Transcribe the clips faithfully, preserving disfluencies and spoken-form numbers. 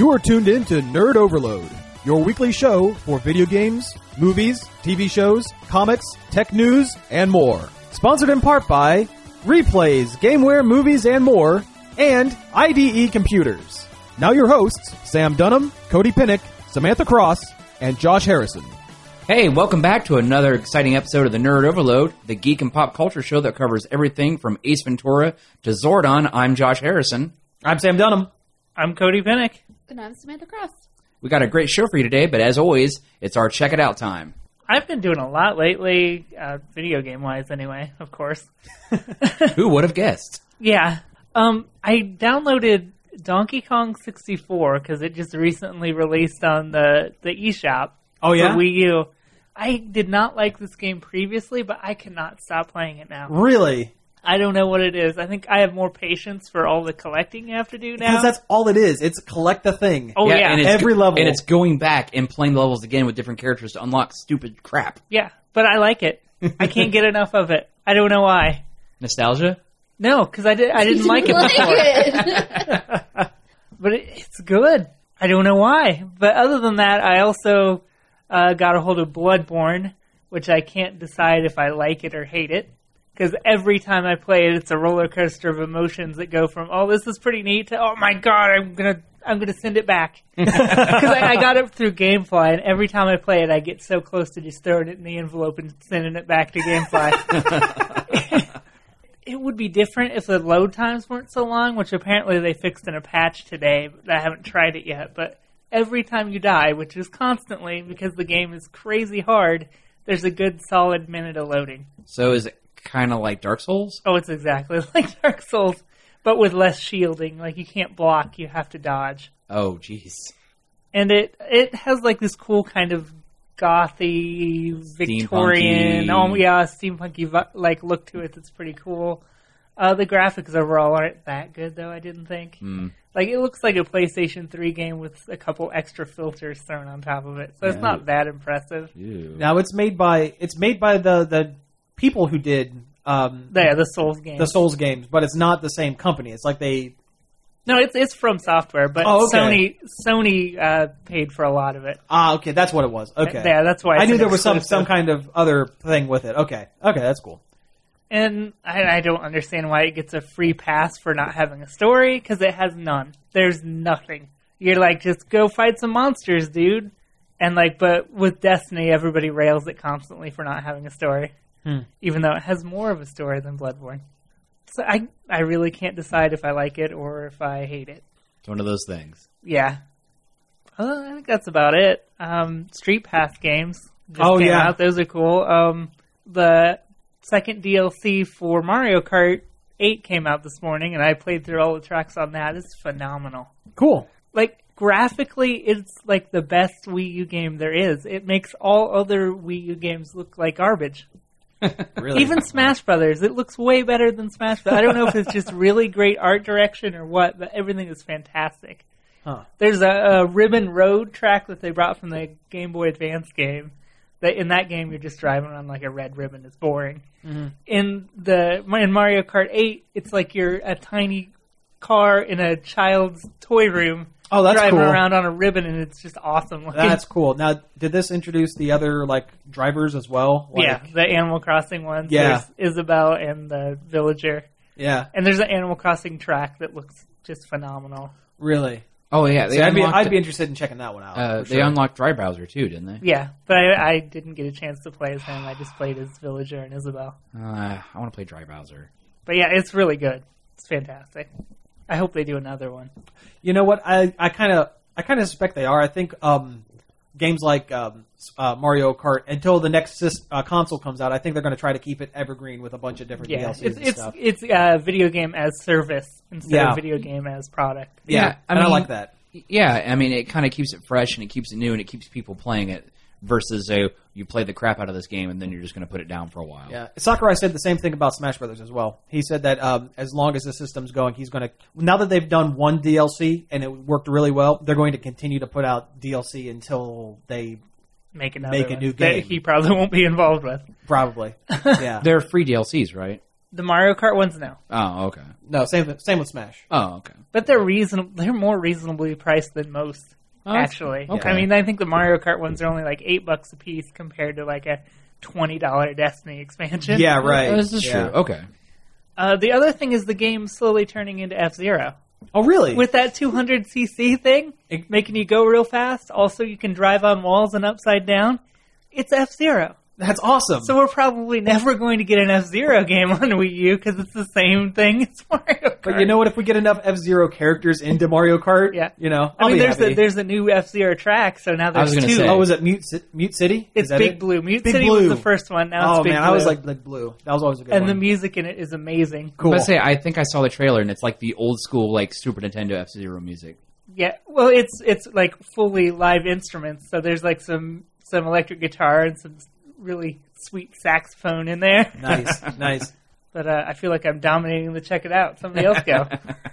You are tuned in to Nerd Overload, your weekly show for video games, movies, T V shows, comics, tech news, and more. Sponsored in part by Replays, Gameware, Movies, and More, and I D E Computers. Now your hosts, Sam Dunham, Cody Pinnick, Samantha Cross, and Josh Harrison. Hey, welcome back to another exciting episode of the Nerd Overload, the geek and pop culture show that covers everything from Ace Ventura to Zordon. I'm Josh Harrison. I'm Sam Dunham. I'm Cody Pinnick. And I'm Samantha Cross. We got a great show for you today, but as always, it's our check it out time. I've been doing a lot lately, uh, video game-wise anyway, of course. Who would have guessed? Yeah. Um, I downloaded Donkey Kong sixty-four because it just recently released on the, the eShop Oh, yeah? for Wii U. I did not like this game previously, but I cannot stop playing it now. Really? I don't know what it is. I think I have more patience for all the collecting you have to do now. Because that's all it is. It's collect the thing. Oh, yeah. and it's Every go- level. And it's going back and playing the levels again with different characters to unlock stupid crap. Yeah, but I like it. I can't get enough of it. I don't know why. Nostalgia? No, because I, did, I didn't like it like before. it. But it, it's good. I don't know why. But other than that, I also uh, got a hold of Bloodborne, which I can't decide if I like it or hate it. Because every time I play it, it's a roller coaster of emotions that go from, oh, this is pretty neat, to, oh my god, I'm going to I'm gonna send it back. Because I, I got it through Gamefly, and every time I play it, I get so close to just throwing it in the envelope and sending it back to Gamefly. It would be different if the load times weren't so long, which apparently they fixed in a patch today, but I haven't tried it yet. But every time you die, which is constantly because the game is crazy hard, there's a good solid minute of loading. So is it kind of like Dark Souls? Oh, it's exactly like Dark Souls, but with less shielding. Like, you can't block, you have to dodge. Oh, jeez. And it it has like this cool kind of gothy, Victorian, Steampunky. oh yeah, steampunky like look to it that's pretty cool. Uh, the graphics overall aren't that good, though, I didn't think. Mm. Like, it looks like a PlayStation three game with a couple extra filters thrown on top of it, so it's Yeah. not that impressive. Ew. Now, it's made by it's made by the, the people who did um, Yeah, the Souls game. the Souls games, but it's not the same company. It's like they... No, it's it's from Software, but Oh, okay. Sony Sony uh, paid for a lot of it. Ah, okay, that's what it was. Okay. Yeah, that's why I it's knew an there was some, exclusive. some kind of other thing with it. Okay. Okay, that's cool. And I, I don't understand why it gets a free pass for not having a story, because it has none. There's nothing. You're like, just go fight some monsters, dude. And like, but with Destiny, everybody rails it constantly for not having a story, Hmm. even though it has more of a story than Bloodborne. So I, I really can't decide if I like it or if I hate it. It's one of those things. Yeah. Uh, I think that's about it. Um, Street Pass games just Oh, came yeah. out. Those are cool. Um, the second D L C for Mario Kart eight came out this morning, and I played through all the tracks on that. It's phenomenal. Cool. Like, graphically, it's like the best Wii U game there is. It makes all other Wii U games look like garbage. Really? Even Smash Brothers, it looks way better than Smash Brothers. I don't know if it's just really great art direction or what, but everything is fantastic. Huh. There's a, a Ribbon Road track that they brought from the Game Boy Advance game. That in that game, you're just driving on like a red ribbon. It's boring. Mm-hmm. In the in Mario Kart eight, it's like you're a tiny car in a child's toy room. Oh, that's driving cool. around on a ribbon, and it's just awesome. Like, That's cool. Now, did this introduce the other, like, drivers as well? Like, yeah, the Animal Crossing ones. Yeah. There's Isabelle and the villager. Yeah, And there's an Animal Crossing track that looks just phenomenal. really. Oh, yeah. They See, I'd, be, unlocked, I'd be interested in checking that one out. uh, for they sure. unlocked Dry Browser, too, didn't they? Yeah, but I, I didn't get a chance to play as him. I just played as villager and Isabelle. Uh, I want to play Dry Browser. But yeah, it's really good. It's fantastic. I hope they do another one. You know what? I I kind of I kind of suspect they are. I think um, games like um, uh, Mario Kart, until the next sys- uh, console comes out, I think they're going to try to keep it evergreen with a bunch of different Yeah, D L Cs it's and it's stuff. it's uh, video game as service instead Yeah. of video game as product. Yeah, Yeah, I and I mean- like that. Yeah, I mean, it kind of keeps it fresh and it keeps it new and it keeps people playing it versus uh, you play the crap out of this game and then you're just going to put it down for a while. Yeah, Sakurai said the same thing about Smash Brothers as well. He said that um, as long as the system's going, he's going to. Now that they've done one D L C and it worked really well, they're going to continue to put out D L C until they Make another Make a one new that game. he probably won't be involved with. probably. Yeah, They're free D L Cs, right? The Mario Kart ones, no. Oh, okay. No, same same with Smash. Oh, okay. But they're reasonable. They're more reasonably priced than most, Oh, that's- actually. okay. I mean, I think the Mario Kart ones are only like eight bucks a piece compared to like a twenty dollar Destiny expansion. Yeah, right. Oh, this is Yeah. true. Okay. Uh, the other thing is the game slowly turning into F-Zero. Oh, really? With that two hundred c c thing, making you go real fast. Also, you can drive on walls and upside down. It's F-Zero. That's awesome. So we're probably never going to get an F-Zero game on Wii U because it's the same thing as Mario Kart. But you know what? If we get enough F-Zero characters into Mario Kart, Yeah. you know, I I'll mean, be there's happy. a, there's a new F-Zero track, so now I was there's gonna two. say. Oh, was it Mute, Ci- Mute City? It's Is that Big it? Blue. Mute Big City Blue. was the first one. Now Oh it's Big man, Blue. I was like Big Blue. That was always a good and one. the music in it is amazing. cool. But I say, I think I saw the trailer, and it's like the old school, like Super Nintendo F Zero music. Yeah, well, it's it's like fully live instruments. So there's like some some electric guitar and some really sweet saxophone in there. Nice, nice. But uh, I feel like I'm dominating the check it out. Somebody else go.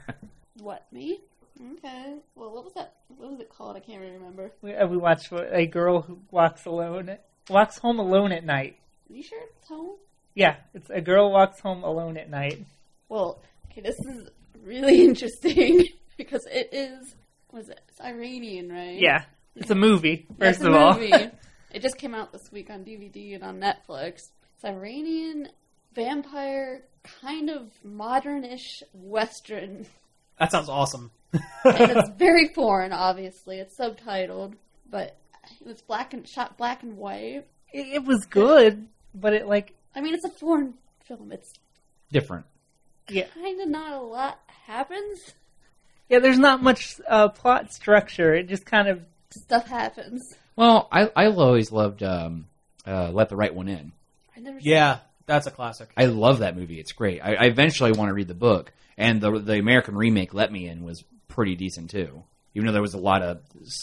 What, me? Okay. Well, what was that? What was it called? I can't really remember. we, uh, we watched a girl who walks alone, walks home alone at night. Are you sure it's home? Yeah, it's a girl walks home alone at night. Well, okay, this is really interesting because it is, what is it? It's Iranian, right? Yeah, it's a movie, Yeah, first it's of a all. movie. It just came out this week on D V D and on Netflix. It's Iranian vampire, kind of modern-ish Western. That sounds awesome. And it's very foreign, obviously. It's subtitled, but it was black and shot black and white. It, it was good, but it like, I mean, it's a foreign film. It's Different. yeah, kind of not a lot happens. yeah. There's not much uh, plot structure. It just kind of Stuff happens. Well, I I always loved um, uh, Let the Right One In. I never. Yeah, that's a classic. I love that movie. It's great. I, I eventually want to read the book, and the the American remake, Let Me In, was pretty decent too. Even though there was a lot of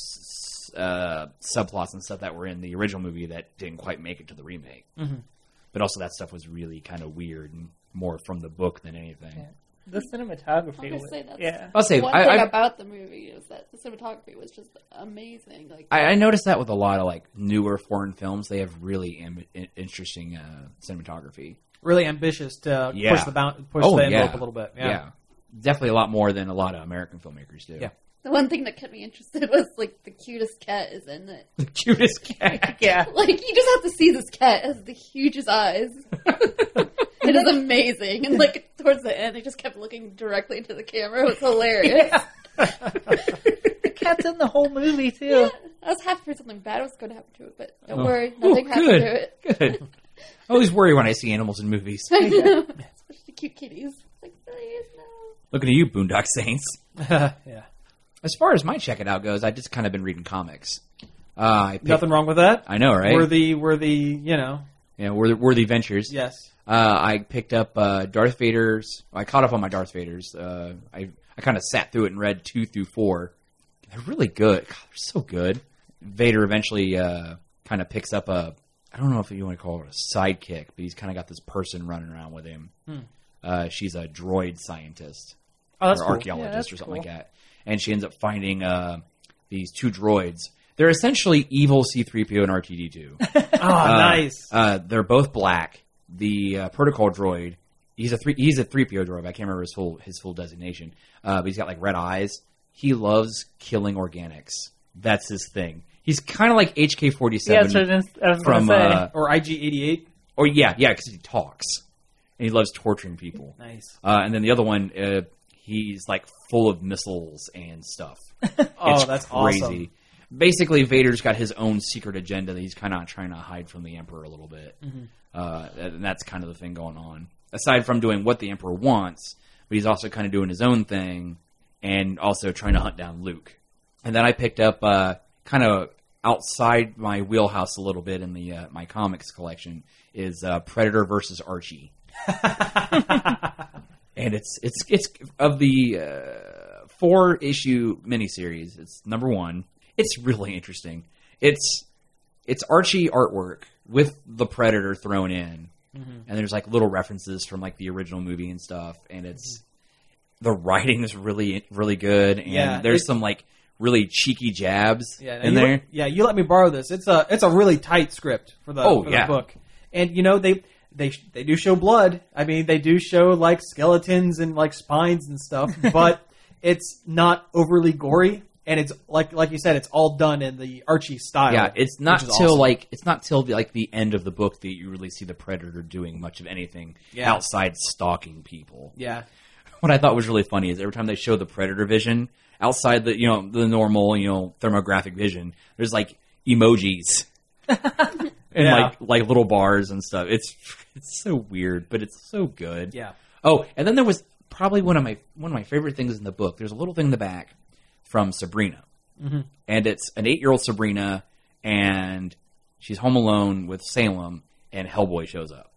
s- uh, subplots and stuff that were in the original movie that didn't quite make it to the remake. Mm-hmm. But also that stuff was really kind of weird and more from the book than anything. Yeah. the cinematography. I was Was, gonna say that's yeah, I'll say one I, thing I, about the movie is that the cinematography was just amazing. Like I, I noticed that with a lot of like newer foreign films, they have really am- in- interesting uh, cinematography. Really ambitious to Yeah. push the bound, push Oh, the envelope yeah. a little bit. Yeah. Yeah. Definitely a lot more than a lot of American filmmakers do. Yeah. the one thing that kept me interested was like the cutest cat is in it. The cutest cat. yeah. Like you just have to see this cat it has the hugest eyes. It is amazing, and like towards the end, they just kept looking directly into the camera. It was hilarious. The cat's in the whole movie too. Yeah, I was happy for something bad was going to happen to it, but don't Oh. worry, nothing Oh, happened good. to it. Good. I always worry when I see animals in movies. I know. Especially cute kitties. Like, please, no. Looking at you, Boondock Saints. yeah. As far as my check it out goes, I just kind of been reading comics. Uh, I picked, Nothing wrong with that. I know, right? Worthy, worthy, you know. Yeah, worthy, worthy ventures. Yes. Uh, I picked up uh, Darth Vader's. I caught up on my Darth Vader's. Uh, I I kind of sat through it and read two through four. They're really good. God, they're so good. Vader eventually uh, kind of picks up a. I don't know if you want to call it a sidekick, but he's kind of got this person running around with him. Hmm. Uh, she's a droid scientist Oh, that's or cool. archaeologist Yeah, that's or something cool. like that, and she ends up finding uh, these two droids. They're essentially evil C three P O and R two D two. Oh, nice. Uh, they're both black. The uh, protocol droid, he's a three, he's a three P O droid. I can't remember his full his full designation, uh, but he's got like red eyes. He loves killing organics. That's his thing. He's kind of like H K Yeah, forty-seven that's what I was- I was from, going to say. uh, Or I G eighty-eight. or yeah, yeah, because he talks and he loves torturing people. Nice. Uh, and then the other one, uh, he's like full of missiles and stuff. Oh, It's that's crazy. awesome. Basically, Vader's got his own secret agenda that he's kind of trying to hide from the Emperor a little bit. Mm-hmm. Uh, and that's kind of the thing going on. Aside from doing what the Emperor wants, but he's also kind of doing his own thing and also trying to hunt down Luke. And then I picked up uh, kind of outside my wheelhouse a little bit in the uh, my comics collection is uh, Predator versus Archie. And it's it's it's of the uh, four issue miniseries. It's number one. It's really interesting. It's it's Archie artwork with the Predator thrown in, Mm-hmm. and there's like little references from like the original movie and stuff. And it's the writing is really really good, and Yeah, there's it- some like really cheeky jabs Yeah, in you there. let- yeah, you let me borrow this. It's a it's a really tight script for the, Oh, for yeah. the book, and you know they they they do show blood. I mean, they do show like skeletons and like spines and stuff, but it's not overly gory. And it's like like you said, it's all done in the Archie style. Yeah, it's not which is till awesome. like it's not till the, like the end of the book that you really see the Predator doing much of anything Yeah. outside stalking people. Yeah. What I thought was really funny is every time they show the Predator vision outside the you know the normal you know thermographic vision, there's like emojis and Yeah. like like little bars and stuff. It's it's so weird, but it's so good. Yeah. Oh, and then there was probably one of my one of my favorite things in the book. There's a little thing in the back from Sabrina. Mm-hmm. And it's an eight-year-old Sabrina, and she's home alone with Salem, and Hellboy shows up.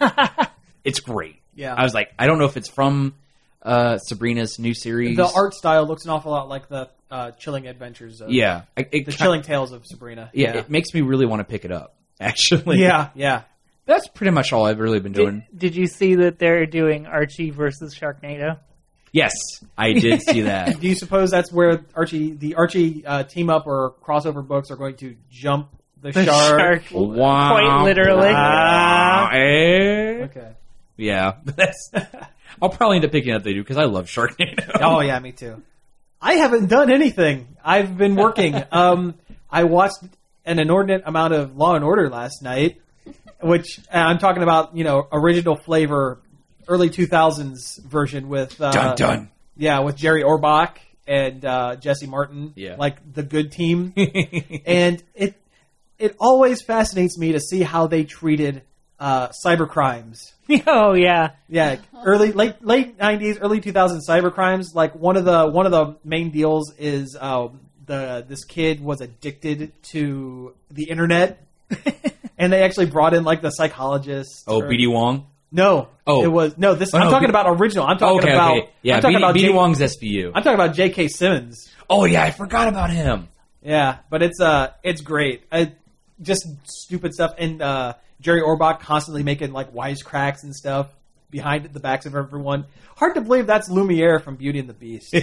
It's great. Yeah. I was like, I don't know if it's from uh, Sabrina's new series. The art style looks an awful lot like the uh, Chilling Adventures of yeah, I, it the ki- Chilling Tales of Sabrina. Yeah, it makes me really want to pick it up. Actually, yeah, yeah. that's pretty much all I've really been doing. Did, did you see that they're doing Archie versus Sharknado? Yes, I did see that. Do you suppose that's where Archie, the Archie uh, team up or crossover books are going to jump the, The shark? shark. Wow. Quite literally. Wow. Eh? Okay. Yeah, that's. I'll probably end up picking up they do because I love Sharknado. Oh yeah, me too. I haven't done anything. I've been working. um, I watched an inordinate amount of Law and Order last night, which uh, I'm talking about. You know, original flavor, early two thousands version with uh, Dun dun. yeah, with Jerry Orbach and uh, Jesse Martin. Yeah. Like the good team. And it it always fascinates me to see how they treated uh, cyber crimes. Oh yeah. Yeah, early late late nineties, early two thousands cyber crimes. Like one of the one of the main deals is um, the this kid was addicted to the internet, and they actually brought in like the psychologist. Oh, or- B D Wong. No, Oh. it was no. This Oh, I'm no, talking B- about original. I'm talking okay, about. okay. Yeah, I'm talking B D, about B D J- Wong's S V U. I'm talking about J K. Simmons. Oh yeah, I forgot about him. Yeah, but it's uh, it's great. I, just stupid stuff, and uh, Jerry Orbach constantly making like wisecracks and stuff behind the backs of everyone. Hard to believe that's Lumiere from Beauty and the Beast.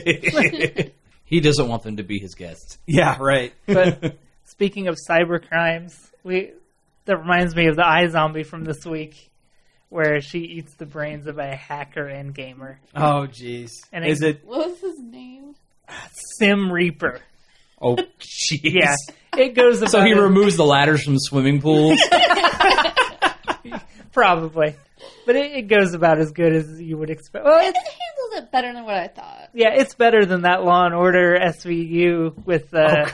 He doesn't want them to be his guests. Yeah, right. But speaking of cyber crimes, we that reminds me of the iZombie from this week, where she eats the brains of a hacker and gamer. Oh, jeez. And Is it? What was his name? Sim Reaper. Oh, jeez. Yeah, it goes about So he as- removes the ladders from swimming pools. probably, but it, it goes about as good as you would expect. Well, It it's, handles it better than what I thought. yeah, it's better than that Law and Order S V U with uh, Oh, God.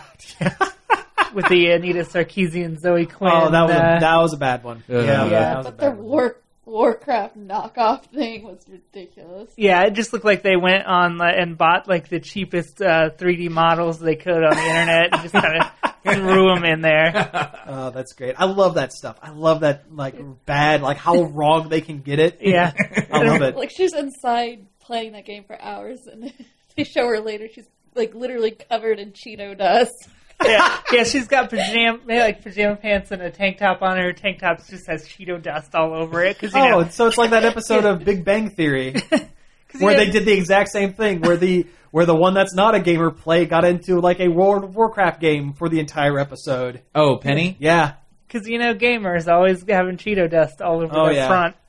Yeah. with the Anita Sarkeesian Zoe Quinn. Oh, that was uh, a, that was a bad one. Uh, yeah, Yeah. that was a But the bad one. War Warcraft knockoff thing was ridiculous. Yeah, it just looked like they went on uh, and bought like the cheapest uh, three D models they could on the internet and just kind of threw them in there. Oh, that's great. I love that stuff. I love that like bad, like how wrong they can get it. Yeah, I love it. Like she's inside playing that game for hours, and they show her later. She's like literally covered in Cheeto dust. yeah, yeah. She's got pajama like pajama pants and a tank top on her. Tank top just has Cheeto dust all over it because you Oh, know, so it's like that episode of Big Bang Theory 'cause, you where know, they did the exact same thing, where the where the one that's not a gamer play got into like a World of Warcraft game for the entire episode. Oh, Penny? Yeah. Because, you know, gamers always having Cheeto dust all over Oh, their yeah. front.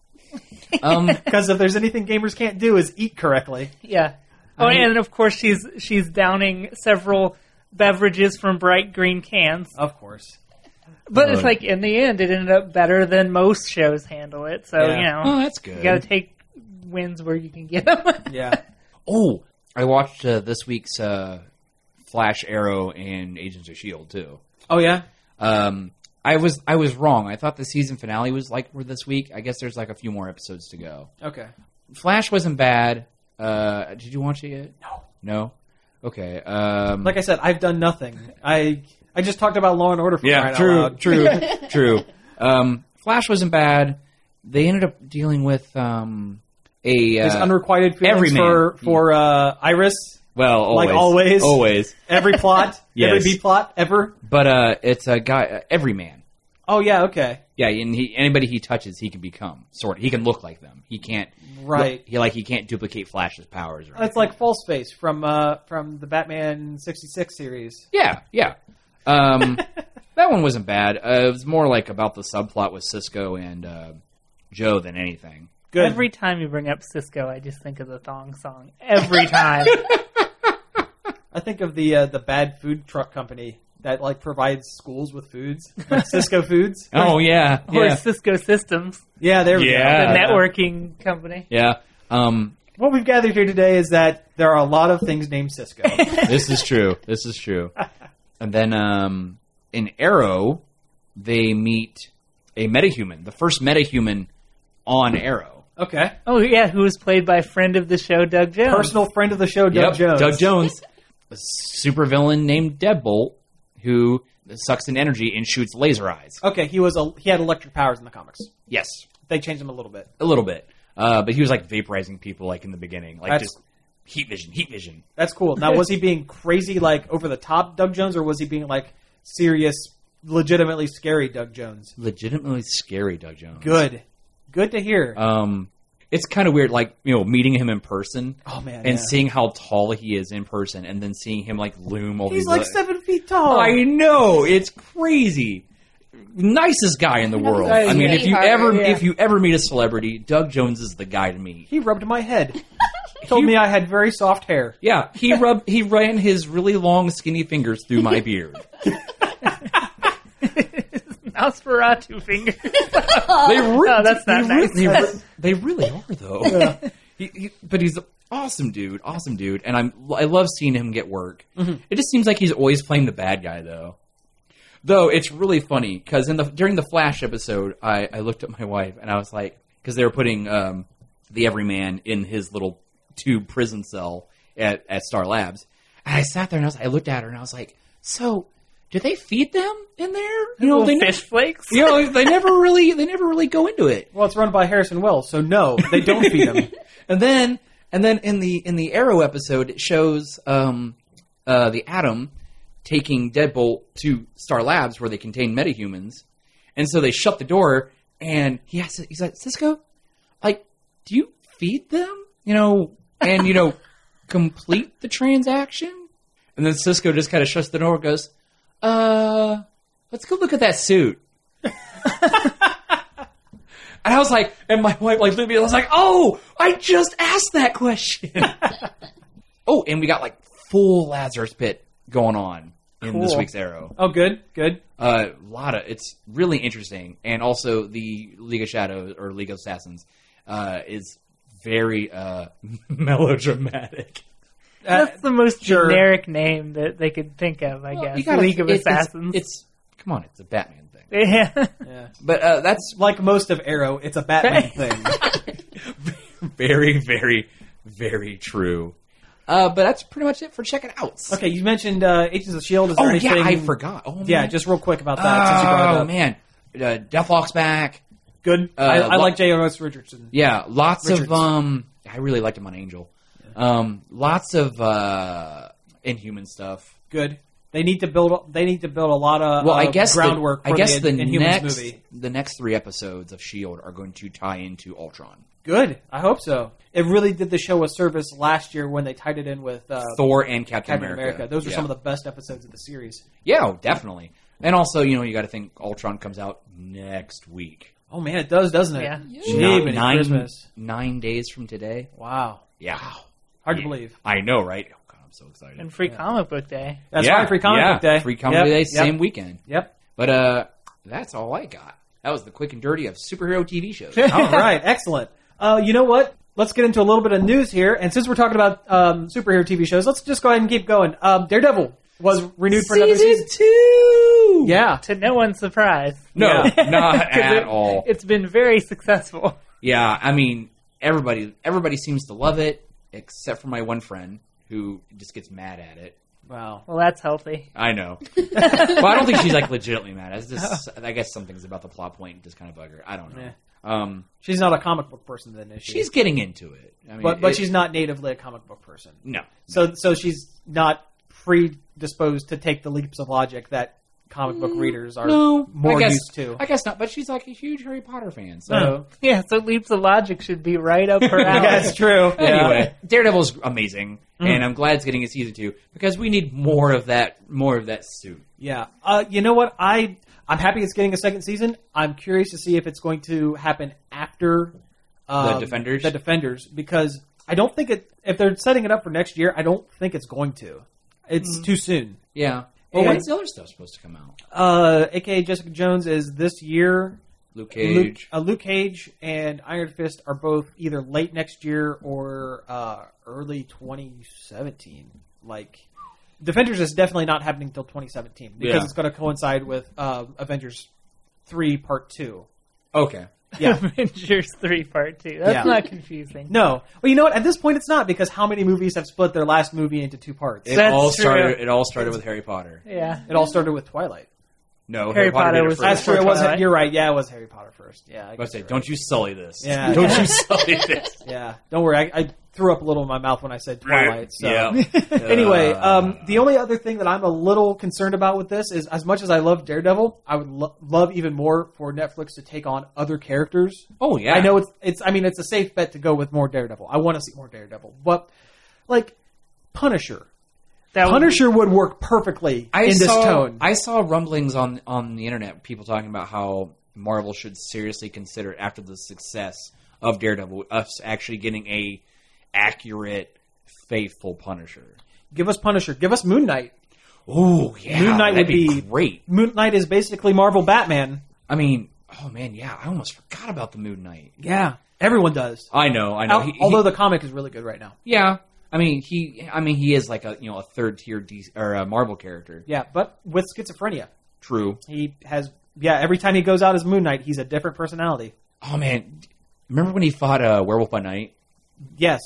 Um, Because if there's anything gamers can't do is eat correctly. Yeah. Oh, I mean- and of course she's she's downing several beverages from bright green cans. Of course. But it's Good. like, in the end, it ended up better than most shows handle it. So, Yeah. you know, oh, that's you good. gotta take wins where you can get them. Yeah. Oh, I watched uh, this week's uh, Flash, Arrow, and Agents of S H I E L D too. Oh yeah. Um, I was I was wrong. I thought the season finale was like for this week. I guess there's like a few more episodes to go. Okay. Flash wasn't bad. Uh, did you watch it yet? No. No. Okay. Um, Like I said, I've done nothing. I I just talked about Law and Order for yeah, crying out true, loud. true, true. Um, Flash wasn't bad. They ended up dealing with um, a His uh, unrequited feelings Everyman. for for uh, Iris. well, always, like always. always. Every plot, Yes. every B plot ever. But uh, it's a guy, uh, Everyman. Oh yeah. Okay. Yeah, and he anybody he touches, he can become sort. Of, he can look like them. He can't. Right. He like he can't duplicate Flash's powers. Or It's anything. like False Face from uh, from the Batman sixty-six series. Yeah, yeah. Um, that one wasn't bad. Uh, it was more like about the subplot with Cisco and uh, Joe than anything. Good. Every time you bring up Cisco, I just think of the thong song. Every time. I think of the uh, the bad food truck company that like provides schools with foods, like Cisco Foods. Oh yeah, Or yeah, Cisco Systems, Yeah, there we Yeah. the go. networking company. yeah. Um, What we've gathered here today is that there are a lot of things named Cisco. this is true. This is true. And then um, in Arrow, they meet a metahuman, the first metahuman on Arrow. Okay. Oh, yeah, who was played by friend of the show, Doug Jones. Personal friend of the show, Doug Yep, Jones. Doug Jones, a supervillain named Deadbolt, who sucks in energy and shoots laser eyes. Okay, he was a, he had electric powers in the comics. Yes, They changed him a little bit. a little bit. Uh, but he was like vaporizing people like in the beginning. Like That's- just heat vision, heat vision. That's cool. Now, was he being crazy, like over the top, Doug Jones, or was he being like serious, legitimately scary, Doug Jones? Legitimately scary, Doug Jones. Good, good to hear. Um, it's kind of weird, like, you know, meeting him in person. Oh, man, And yeah. seeing how tall he is in person, and then seeing him like loom over. He's these like le- seven feet tall. I know, it's crazy. Nicest guy in the world. Nice I mean, if you sweetheart, ever yeah. if you ever meet a celebrity, Doug Jones is the guy to meet. He rubbed my head. Told me I had very soft hair. Yeah, he rubbed he ran his really long, skinny fingers through my beard. Nosferatu fingers. They re- Oh, that's not they nice. Re- they, re- they really are though. he, he, but he's an awesome dude, awesome dude, and I'm I love seeing him get work. Mm-hmm. It just seems like he's always playing the bad guy though. Though it's really funny because in the during the Flash episode, I, I looked at my wife and I was like, because they were putting um, the Everyman in his little tube prison cell at, at Star Labs, and I sat there and I was I looked at her and I was like, so do they feed them in there? You know, Little they fish flakes. you know, they never really they never really go into it. Well, it's run by Harrison Wells, so no, they don't feed him. And then and then in the in the Arrow episode, it shows um, uh, the Atom taking Deadbolt to Star Labs where they contain metahumans, and so they shut the door. And he has to, he's like, Cisco, like, do you feed them? You know, and you know, complete the transaction. And then Cisco just kind of shuts the door and goes, uh, let's go look at that suit. And I was like, and my wife like looked at me, I was like, oh, I just asked that question. Oh, and we got like full Lazarus Pit going on in this Cool. week's Arrow. Oh, good, good. A uh, lot of it's really interesting, and also the League of Shadows or League of Assassins uh, is very uh, melodramatic. That's the most sure. generic name that they could think of, I Well, guess. you gotta- League of it's- it's- Assassins. It's, come on, it's a Batman thing. yeah. Yeah. But uh, that's Like most of Arrow, it's a Batman thing. very, very, very true. Uh, but that's pretty much it for checking out. Okay, you mentioned uh, Agents of S H I E L D. Is there Oh anything? yeah, I forgot. Oh man. Yeah, just real quick about that. since you brought it Oh up. man, uh, Deathlock's back. Good. Uh, I, I lo- like J R S Richardson. Yeah, lots Richards. of um. I really liked him on Angel. Um, lots of uh, Inhuman stuff. Good. They need to build. They need to build a lot of Well, uh, I guess groundwork. The, for I guess the, the Inhumans next movie. the next three episodes of S H I E L D are going to tie into Ultron. Good. I hope so. It really did the show a service last year when they tied it in with uh, Thor and Captain, Captain America. Those are Yeah. some of the best episodes of the series. Yeah, oh, definitely. And also, you know, you got to think Ultron comes out next week. Oh man, it does, doesn't it? Yeah. Gee, Nine- many nine, Christmas. nine days from today. Wow. Yeah. Hard Yeah. to believe. I know, right? Oh god, I'm so excited. And Free Comic Book Day. That's yeah, right. Free comic yeah, book day. Free comic Yep, book day, yep, same weekend. Yep. But uh, that's all I got. That was the quick and dirty of superhero T V shows. All right. Excellent. Uh, you know what? Let's get into a little bit of news here. And since we're talking about um, superhero T V shows, let's just go ahead and keep going. Um, Daredevil was renewed for another season. two. Yeah. To no one's surprise. No, Yeah. not 'Cause at it- all. It's been very successful. Yeah, I mean, everybody everybody seems to love it, except for my one friend who just gets mad at it. Wow. Well, that's healthy. I know. Well, I don't think she's like legitimately mad. It's just, I guess something's about the plot point just kind of bug her. I don't know. Yeah. Um, She's not a comic book person then, is she? she's getting into it. I mean, but but it- she's not natively a comic book person. no. So so she's not predisposed to take the leaps of logic that comic book readers are No, more I guess, used to. I guess not. But she's like a huge Harry Potter fan. So Oh. Yeah, so Leaps of Logic should be right up her alley. That's true. anyway, Daredevil's amazing, Mm-hmm. and I'm glad it's getting a season two because we need more of that. More of that suit. Yeah. Uh, you know what? I I'm happy it's getting a second season. I'm curious to see if it's going to happen after um, The Defenders? The Defenders, because I don't think it. If they're setting it up for next year, I don't think it's going to. It's mm. too soon. Yeah. Well, And- when's the other stuff supposed to come out? Uh, A K A Jessica Jones is this year. Luke Luke, Cage. uh, Luke Cage and Iron Fist are both either late next year or uh, early twenty seventeen. Like, Defenders is definitely not happening until twenty seventeen because Yeah. it's going to coincide with uh, Avengers three Part two. Okay. Yeah. Avengers three Part two. That's Yeah. not confusing. No. Well, you know what? At this point, it's not, because how many movies have split their last movie into two parts? It That's all true. started. It all started with Harry Potter. Yeah. It all started with Twilight. No, Harry Harry, Potter, Potter did it was- first. That's true. It Twilight. wasn't. You're right. Yeah, it was Harry Potter first. Yeah. I I was guess say, you're don't you sully this. Yeah. Don't you sully this. Yeah, don't worry. I, I threw up a little in my mouth when I said Twilight. So. Yeah. Anyway, Uh, um, the only other thing that I'm a little concerned about with this is, as much as I love Daredevil, I would lo- love even more for Netflix to take on other characters. Oh yeah. I know it's it's. I mean, it's a safe bet to go with more Daredevil. I want to see more Daredevil, but like Punisher, That would- Punisher would work perfectly I in this saw, tone. I saw rumblings on on the internet, people talking about how Marvel should seriously consider, after the success of Daredevil, us actually getting a accurate, faithful Punisher. Give us Punisher. Give us Moon Knight. Oh yeah, Moon Knight that'd would be- great. Moon Knight is basically Marvel Batman. I mean, oh man, yeah, I almost forgot about the Moon Knight. Yeah, everyone does. I know, I know. Al- He- he- although the comic is really good right now. yeah, I mean he, I mean he is like a you know a third tier D C, or a Marvel character. Yeah, but with schizophrenia. True. He has, yeah, every time he goes out as Moon Knight, he's a different personality. Oh man, remember when he fought uh, Werewolf by Night? Yes.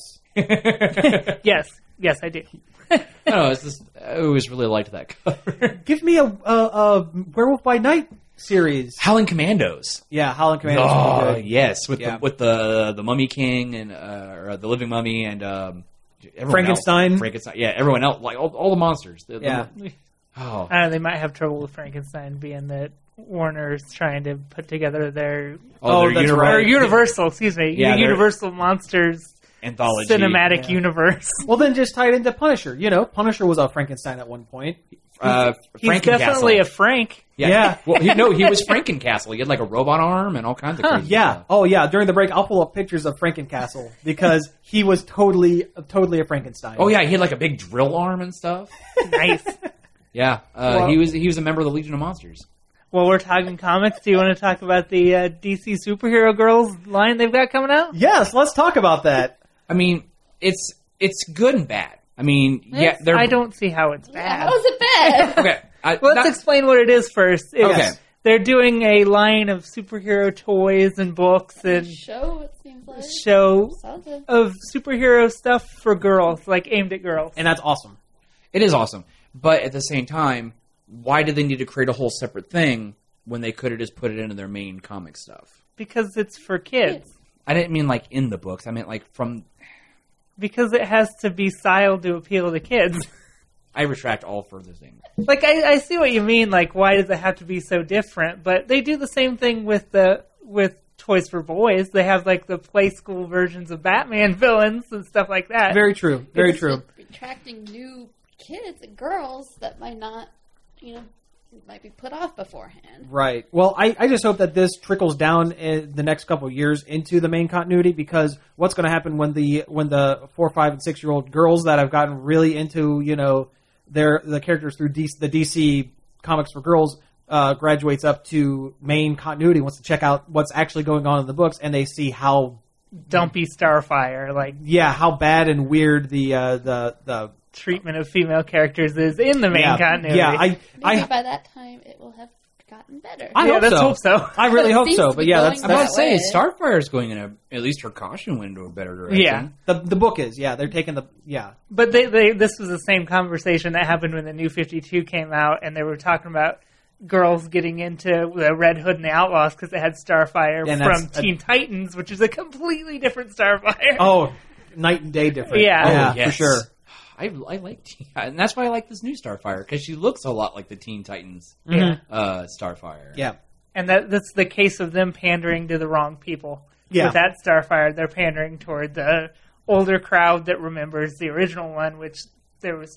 Yes. Yes, I do. I don't know, it's just, I always really liked that cover. Give me a, a, a Werewolf by Night series. Howling Commandos. Yeah, Howling Commandos. Oh would be good. yes, with Yeah. the with the the Mummy King and uh, or the Living Mummy and um, everyone Frankenstein. Else. Frankenstein. Yeah, everyone else, like all, all the monsters. The- the- Yeah. oh, I don't know, they might have trouble with Frankenstein being that Warner's trying to put together their oh, Oh, their that's universe- right. or Universal, excuse me, Yeah, the they're- Universal Monsters anthology. cinematic Yeah. universe. Well, then just tie it into Punisher. You know, Punisher was a Frankenstein at one point. Uh, He's Frankencastle. definitely a Frank. yeah. Yeah. well, he, no, he was Frankencastle. He had like a robot arm and all kinds of crazy Yeah. stuff. Oh, yeah. During the break, I'll pull up pictures of Frankencastle because he was totally, totally a Frankenstein. Oh yeah, he had like a big drill arm and stuff. Nice. Yeah, uh, Well- he was he was a member of the Legion of Monsters. Well, we're talking comics. Do you want to talk about the uh, D C superhero girls line they've got coming out? Yes, let's talk about that. I mean, it's it's good and bad. I mean, yeah, they're I don't see how it's Yeah, bad. how is it bad? okay. I, Let's not- explain what it is first. It's, Okay. They're doing a line of superhero toys and books and Show, it seems like. show Sounds good. of superhero stuff for girls, like aimed at girls. And that's awesome. It is awesome, but at the same time, why did they need to create a whole separate thing when they could have just put it into their main comic stuff? Because it's for kids. I didn't mean like in the books. I meant like from. Because it has to be styled to appeal to kids. I retract all further things. Like, I, I see what you mean, like, why does it have to be so different? But they do the same thing with the with Toys for Boys. They have, like, the play school versions of Batman villains and stuff like that. Very true. Very It's true. Attracting new kids and girls that might not, you know, might be put off beforehand. Right. Well, I, I just hope that this trickles down in the next couple of years into the main continuity, because what's going to happen when the when the four, five, and six year old girls that have gotten really into, you know, their the characters through D C, the D C Comics for Girls uh, graduates up to main continuity, wants to check out what's actually going on in the books, and they see how Dumpy Starfire, like, yeah how bad and weird the uh, the the treatment of female characters is in the main yeah, continuity. yeah I Maybe I by that time it will have gotten better. I Yeah, hope let's so. hope so. I really It hope seems so. to But be yeah, going that's I'm that about that's to say way. Starfire is going in a at least her caution went into a better direction. Yeah. the the book is yeah they're taking the yeah But they, they, this was the same conversation that happened when the New fifty-two came out, and they were talking about girls getting into the Red Hood and the Outlaws because they had Starfire And from that's a- Teen Titans, which is a completely different Starfire. oh night and day different Yeah. yeah Oh, yes. for sure. I, I like, Teen- and that's why I like this new Starfire, because she looks a lot like the Teen Titans Yeah. uh, Starfire. Yeah. And that that's the case of them pandering to the wrong people. Yeah. With that Starfire, they're pandering toward the older crowd that remembers the original one, which there was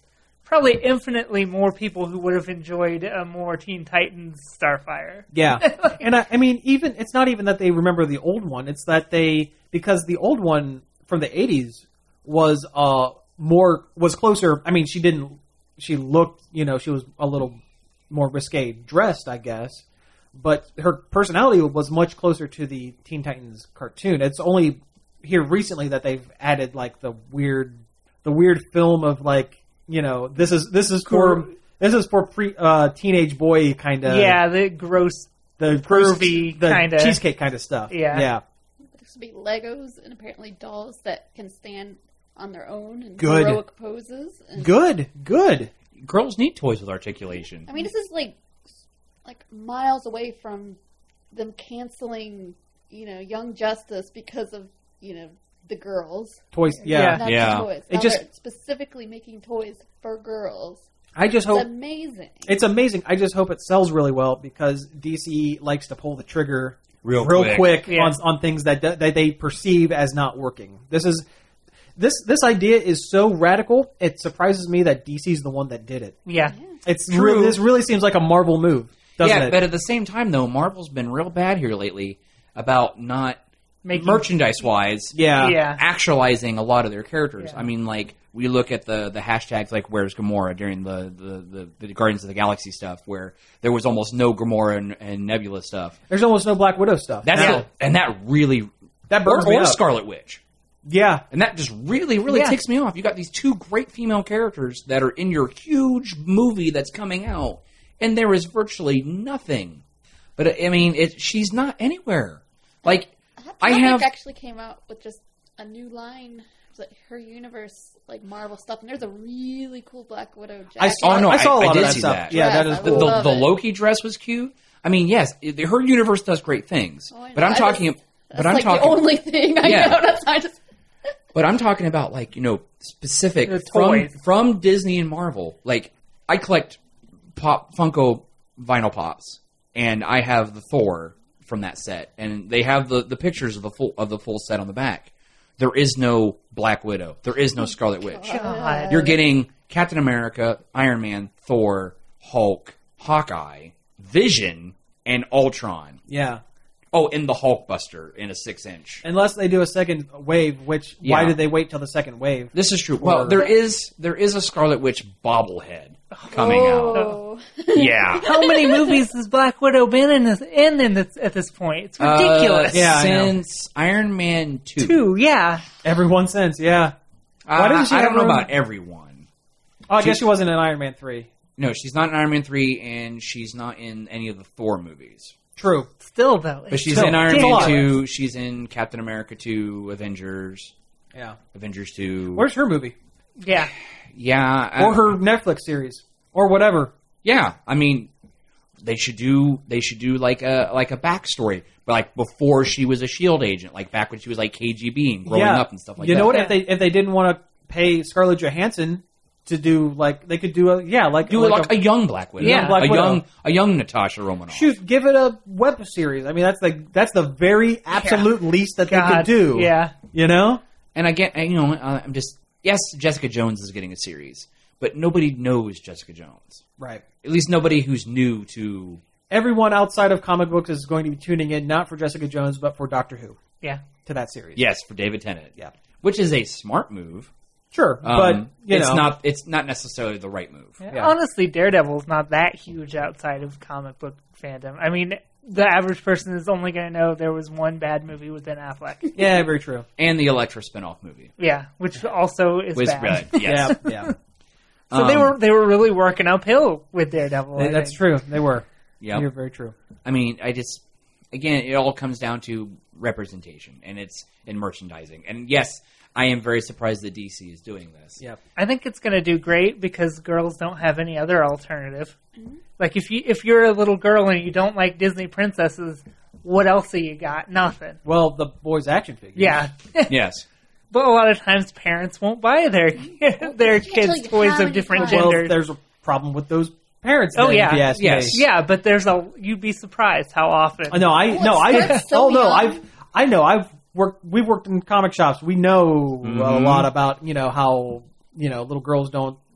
probably infinitely more people who would have enjoyed a more Teen Titans Starfire. Yeah. And I, I mean, even it's not even that they remember the old one. It's that they, because the old one from the eighties was uh more, was closer. I mean, she didn't, she looked, you know, she was a little more risque dressed, I guess. But her personality was much closer to the Teen Titans cartoon. It's only here recently that they've added like the weird, the weird film of like, you know, this is this is for this is for pre uh, teenage boy kind of Yeah, the gross, the pervy the kinda- cheesecake kind of stuff. Yeah. yeah, There's to be Legos and apparently dolls that can stand on their own and Good. heroic poses. And, good, good. Girls need toys with articulation. I mean, this is like like miles away from them canceling, you know, Young Justice because of, you know, the girls. Toys, yeah. Yeah. Not Yeah. the toys. It Now just- they're specifically making toys for girls. I just It's hope amazing. it's amazing. I just hope it sells really well because D C likes to pull the trigger Real real quick. quick, Yeah. on on things that that they perceive as not working. This is this this idea is so radical. It surprises me that D C's the one that did it. yeah. It's True. really, this really seems like a Marvel move, doesn't Yeah, it? but at the same time, though, Marvel's been real bad here lately about not Making- merchandise-wise, yeah, Yeah. actualizing a lot of their characters. Yeah. I mean, like we look at the the hashtags like "Where's Gamora" during the, the, the, the Guardians of the Galaxy stuff, where there was almost no Gamora and, and Nebula stuff. There's almost no Black Widow stuff. That's now. the- and that really That or, burns me or up. Scarlet Witch. Yeah, And that just really, really Yeah. ticks me off. You got these two great female characters that are in your huge movie that's coming out, and there is virtually nothing. But I mean, it, she's not anywhere. Like That I comic have, actually came out with just a new line. It was like her universe, like Marvel stuff, and there's a really cool Black Widow jacket. I saw. Oh, no, I saw a I- I lot did of that see stuff. that. Yeah, that Yes, is I the, cool. the, love the it. Loki dress was cute. I mean, yes, it, her universe does great things. Oh, I but know. I'm I talking. just- but That's I'm like talking. the only thing I Yeah. know. That's why I just. But I'm talking about like, you know, specific The from toys. from Disney and Marvel. Like I collect pop Funko vinyl pops, and I have the Thor from that set, and they have the, the pictures of the full of the full set on the back. There is no Black Widow. There is no Scarlet Witch. God. You're getting Captain America, Iron Man, Thor, Hulk, Hawkeye, Vision, and Ultron. Yeah. Oh, and the Hulkbuster in a six inch. Unless they do a second wave, which why Yeah. did they wait till the second wave? This is true. Well, there is there is a Scarlet Witch bobblehead coming out. Oh. Yeah. How many movies has Black Widow been in, this, in, in this, at this point? It's ridiculous. Uh, Yeah, I know. since Iron Man two. Two, yeah. Everyone since, yeah. Uh, Why doesn't she I have don't know her own- about everyone. Oh, I She- guess she wasn't in Iron Man three. No, she's not in Iron Man three, and she's not in any of the Thor movies. True. Still, though. But she's Still, in Iron it's a Man lot. two. She's in Captain America two, Avengers, Yeah. Avengers two. Where's her movie? Yeah. yeah, I- Or her Netflix series. Or whatever. Yeah, I mean, they should do they should do like a like a backstory, but like before she was a Shield agent, like back when she was like K G B and growing yeah. up and stuff like you that. know what? Yeah. If they if they didn't want to pay Scarlett Johansson to do like they could do a yeah like Do it like a, young Black Widow, Yeah. Black a Widow. young a young Natasha Romanoff. shoot give it a web series. I mean that's the that's the very absolute least that they God. could do. Yeah. You know? And I get, you know, uh, I'm just yes, Jessica Jones is getting a series, but nobody knows Jessica Jones. Right. At least nobody who's new to. Everyone outside of comic books is going to be tuning in not for Jessica Jones but for Doctor Who Yeah. to that series. Yes, for David Tennant. Yeah. Which is a smart move. Sure, Um, but you it's know, not. It's not necessarily the right move. Yeah. Honestly, Daredevil's not that huge outside of comic book fandom. I mean, the average person is only going to know there was one bad movie with Ben Affleck. yeah, very true. And the Elektra spinoff movie Yeah, which also is was bad. bad. Yes. Yeah, yeah, So they Um, were they were really working uphill with Daredevil. I that's think. true. They were. Yep. You're very true. I mean, I just again, it all comes down to representation, and it's in merchandising. And yes, I am very surprised that D C is doing this. Yep. I think it's going to do great because girls don't have any other alternative. Like if you if you're a little girl and you don't like Disney princesses, what else have you got? Nothing. Well, the boys' action figures. Yeah. Yes. But a lot of times parents won't buy their their can't tell kids you toys how of many different times. Well, genders. there's a problem with those parents. Oh, then, yeah. if you ask Yes. me. Yeah, but there's a you'd be surprised how often. Uh, No, I Well, no, it I starts so oh no, young. I've I know I've worked. We've worked in comic shops. We know a Mhm. lot about you know how you know little girls don't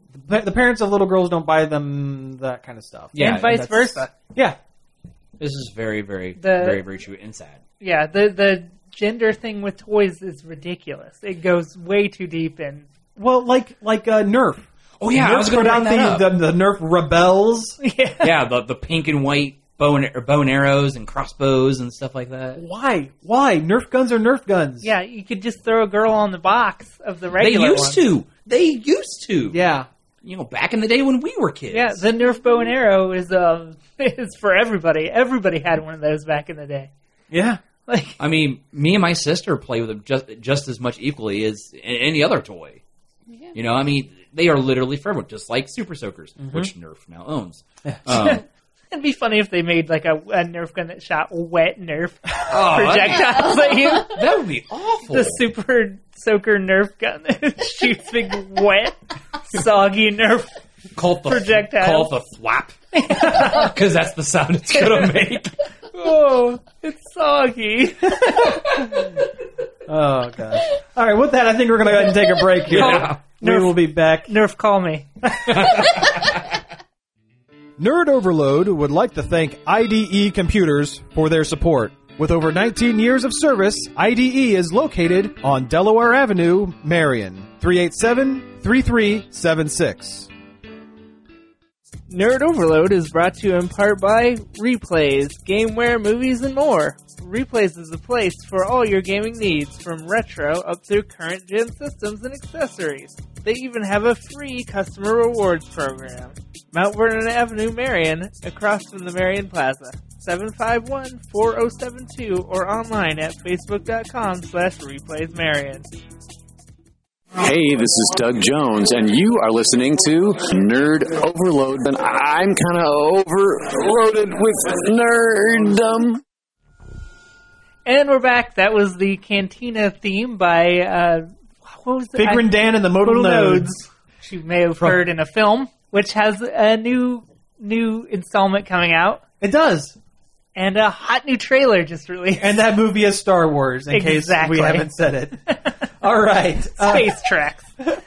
The, the parents of little girls don't buy them that kind of stuff. Yeah, and vice that's- versa. Yeah. This is very, very, The- very, very true and sad. Yeah, the the gender thing with toys is ridiculous. It goes way too deep in. Well, like like uh, Nerf. Oh yeah, Nerf I was going to put bring out that the, up. the the Nerf Rebels. Yeah. Yeah, the the pink and white bow and, or bow and arrows and crossbows and stuff like that. Why? Why? Nerf guns are Nerf guns. Yeah, you could just throw a girl on the box of the They regular used ones. to. They used to. Yeah. You know, back in the day when we were kids. Yeah, the Nerf bow and arrow is um is for everybody. Everybody had one of those back in the day. Yeah. Like, I mean, me and my sister play with them just just as much equally as a- any other toy. Yeah. You know, I mean, they are literally for everyone, just like Super Soakers, which Nerf now owns. Um, it'd be funny if they made like a, a Nerf gun that shot wet Nerf oh, projectiles at you. that would be awful. The Super Soaker Nerf gun that shoots big wet, soggy Nerf. Call it the projectile. Call it the thwap, because that's the sound it's gonna make. Oh, it's soggy. Oh gosh. All right. With that, I think we're gonna go ahead and take a break here. Yeah. We will be back. Nerf, call me. Nerd Overload would like to thank I D E Computers for their support. With over nineteen years of service, I D E is located on Delaware Avenue, Marion. three eight seven, three three seven six. Nerd Overload is brought to you in part by Replays, Gameware, Movies, and more. Replays is the place for all your gaming needs, from retro up through current gen systems and accessories. They even have a free customer rewards program. Mount Vernon Avenue, Marion, across from the Marion Plaza. seven five one, four zero seven two or online at facebook.com slash replaysmarion. Hey, this is Doug Jones, and you are listening to Nerd Overload, and I'm kind of overloaded with nerdom. And we're back. That was the Cantina theme by, uh, what was it? Figrin' I- Dan and the Modal Modal Nodes. Nodes. Which you may have heard in a film, which has a new new installment coming out, It does. and a hot new trailer just released. And that movie is Star Wars, in Exactly. case we haven't said it. All right. Uh, Space tracks.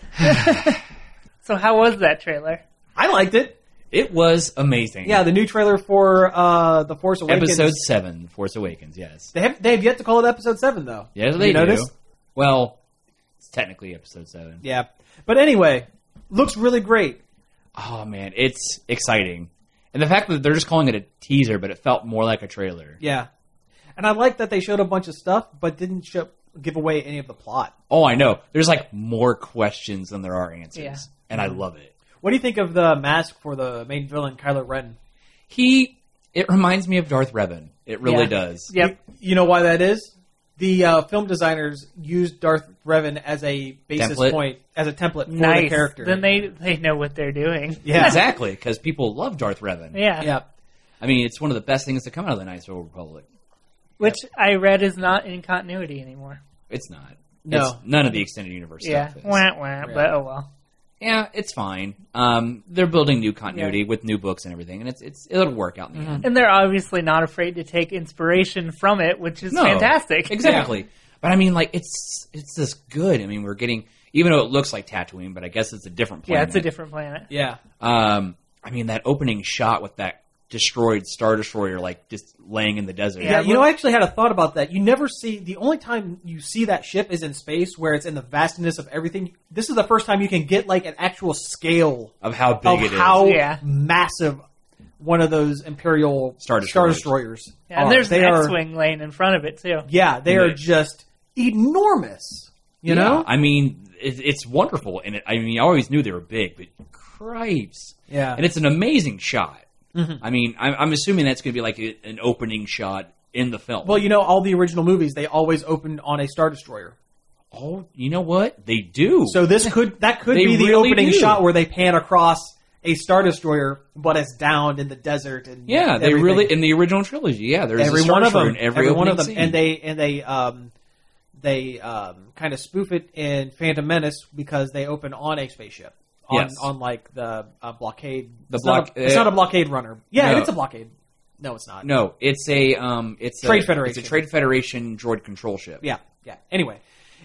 So how was that trailer? I liked it. It was amazing. Yeah, the new trailer for uh, The Force Awakens. Episode seven, Force Awakens. Yes. They have, they have yet to call it Episode seven, though. Yes, Did they you do. notice? Well, it's technically Episode seven. Yeah. But anyway, looks really great. Oh man, it's exciting, and the fact that they're just calling it a teaser, but it felt more like a trailer. Yeah. And I like that they showed a bunch of stuff, but didn't show, give away any of the plot. Oh, I know. There's like more questions than there are answers, Yeah. and I love it. What do you think of the mask for the main villain, Kylo Ren? He, it reminds me of Darth Revan. It really Yeah. does. Yep. You know why that is? The uh, film designers used Darth Revan as a basis Template? point, as a template for Nice. the character. Then they they know what they're doing. yeah. Exactly, because people love Darth Revan. Yeah. Yeah. I mean, it's one of the best things to come out of the Knights of the Old Republic. Which I read is not in continuity anymore. It's not. No. It's none of the extended universe Yeah. stuff is. Wah, wah, but oh well. Yeah, it's fine. Um, they're building new continuity with new books and everything, and it's it's it'll work out in the end. And they're obviously not afraid to take inspiration from it, which is No, fantastic. Exactly. But I mean, like, it's it's just good. I mean, we're getting, even though it looks like Tatooine, but I guess it's a different Yeah, planet. it's a different planet. Yeah. Um, I mean, that opening shot with that destroyed Star Destroyer, like, just laying in the desert. Yeah, you know, I actually had a thought about that. You never see, the only time you see that ship is in space, where it's in the vastness of everything. This is the first time you can get, like, an actual scale Of how big of it is. how Yeah. massive one of those Imperial Star Destroyers. Destroyers Yeah, are. and there's they an are, X-wing laying in front of it too. Yeah, they are Yeah. just enormous. You Yeah, know? I mean, it, it's wonderful. And it, I mean, I always knew they were big, but cripes. Yeah. And it's an amazing shot. Mm-hmm. I mean, I'm, I'm assuming that's going to be like a, an opening shot in the film. Well, you know, all the original movies, they always opened on a Star Destroyer. oh, you know what? They do. So this could that could They be the really opening do. shot where they pan across a Star Destroyer, but it's downed in the desert and yeah, they everything. really, in the original trilogy, yeah, there's every a Star one of Destroyer them, in every, every one of them, opening scene. and they and they um they um kind of spoof it in Phantom Menace because they open on a spaceship on Yes. on like the uh, blockade. The it's, not block- a, it's uh, not a blockade runner. Yeah, no. it's a blockade. No, it's not. No, it's a um, it's Trade a, Federation. It's a Trade Federation droid control ship. Yeah, yeah. Anyway,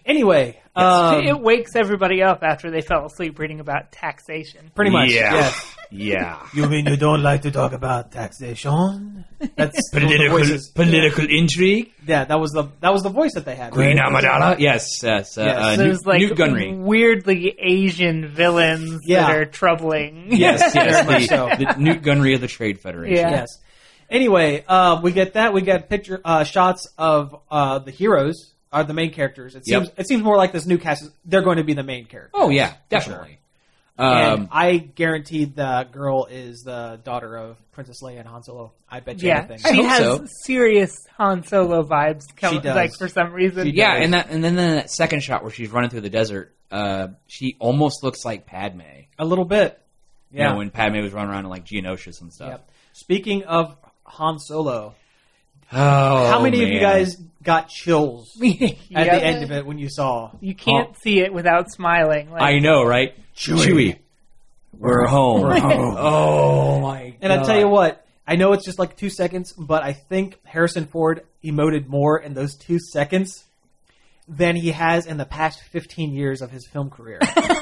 Anyway, um, it wakes everybody up after they fell asleep reading about taxation. pretty much. Yeah. Yes. Yeah. You mean you don't like to talk about taxation? That's the Political, voices. political intrigue. Yeah, that was the that was the voice that they had. Queen right? Amidala. Yes, yes. Uh, Yes. uh, There's Newt, like Newt Gunray. weirdly Asian villains Yeah. that are troubling. Yes, Very yes. much the, so. the Newt Gunray of the Trade Federation. Yeah. Yes. Anyway, uh, we get that. We get picture uh, shots of uh, the heroes, are the main characters. It seems Yep. it seems more like this new cast. is- They're going to be the main characters. Oh, yeah, For definitely. sure. Um, And I guaranteed the girl is the daughter of Princess Leia and Han Solo. I bet you Yeah, anything. I she hope has so. serious Han Solo vibes. Come, She does. Like for some reason. She yeah, does. and that, and then that second shot where she's running through the desert, uh, she almost looks like Padme. A little bit. You Yeah. know, when Padme was running around in like Geonosis and stuff. Yep. Speaking of Han Solo, Oh, how many of you man. guys got chills at Yep. the end of it when you saw? You can't see it without smiling. Like, I know, right? Chewie. We're home. We're home. Oh my! And I tell you what, I know it's just like two seconds, but I think Harrison Ford emoted more in those two seconds than he has in the past fifteen years of his film career.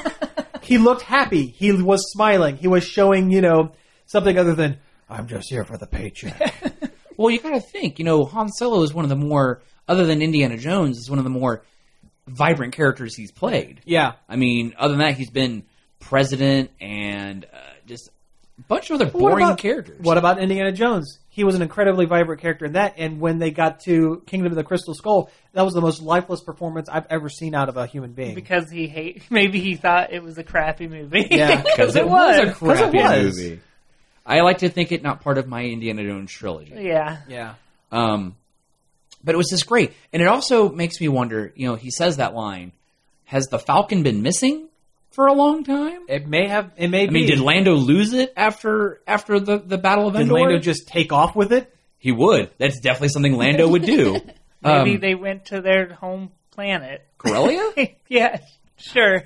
He looked happy. He was smiling. He was showing, you know, something other than, I'm just here for the paycheck. Well, you got to think. You know, Han Solo is one of the more, other than Indiana Jones, is one of the more vibrant characters he's played. Yeah. I mean, other than that, he's been president and uh, just a bunch of other What boring about- characters. What about Indiana Jones? He was an incredibly vibrant character in that, and when they got to Kingdom of the Crystal Skull, that was the most lifeless performance I've ever seen out of a human being. because he hate. Maybe he thought it was a crappy movie. Yeah, Because it, it was, was. a crappy it was. movie. I like to think it not part of my Indiana Jones trilogy. Yeah. yeah. Um, but it was just great. And it also makes me wonder, you know, he says that line, has the Falcon been missing for a long time? It may have. It may I be. mean, did Lando lose it after after the, the Battle of Did Endor? Lando just take off with it? He would. That's definitely something Lando would do. Maybe Um, they went to their home planet. Corellia? Yeah, sure.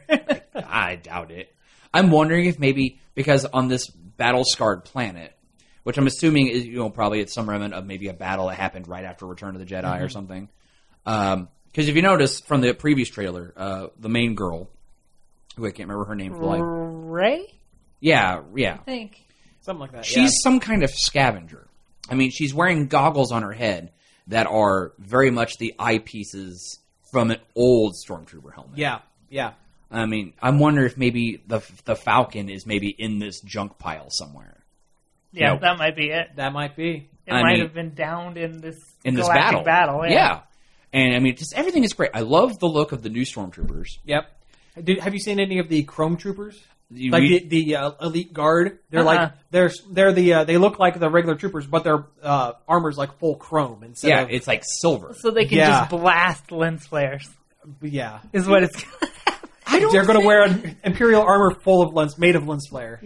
I doubt it. I'm wondering if maybe because on this battle-scarred planet, which I'm assuming is, you know, probably it's some remnant of maybe a battle that happened right after Return of the Jedi Mm-hmm. or something. Because if you notice from the previous trailer, uh, the main girl, who I can't remember her name for life. Ray? Yeah, yeah. I think. Something like that. She's some kind of scavenger. I mean, she's wearing goggles on her head that are very much the eyepieces from an old Stormtrooper helmet. yeah. Yeah. I mean, I'm wondering if maybe the the Falcon is maybe in this junk pile somewhere. Yeah, Nope. that might be it. That might be. It I might mean- have been downed in this In this galactic battle. battle. Yeah. And I mean, just everything is great. I love the look of the new Stormtroopers. Yep. Did, have you seen any of the Chrome Troopers? You Like read- the, the uh, elite guard, they're Uh-uh. like they're they're the uh, they look like the regular troopers, but their uh, armor's like full chrome instead yeah, of it's like silver. So they can Yeah. just blast lens flares. yeah. Is what it's. I don't They're going to think- wear an imperial armor full of lens made of lens flare.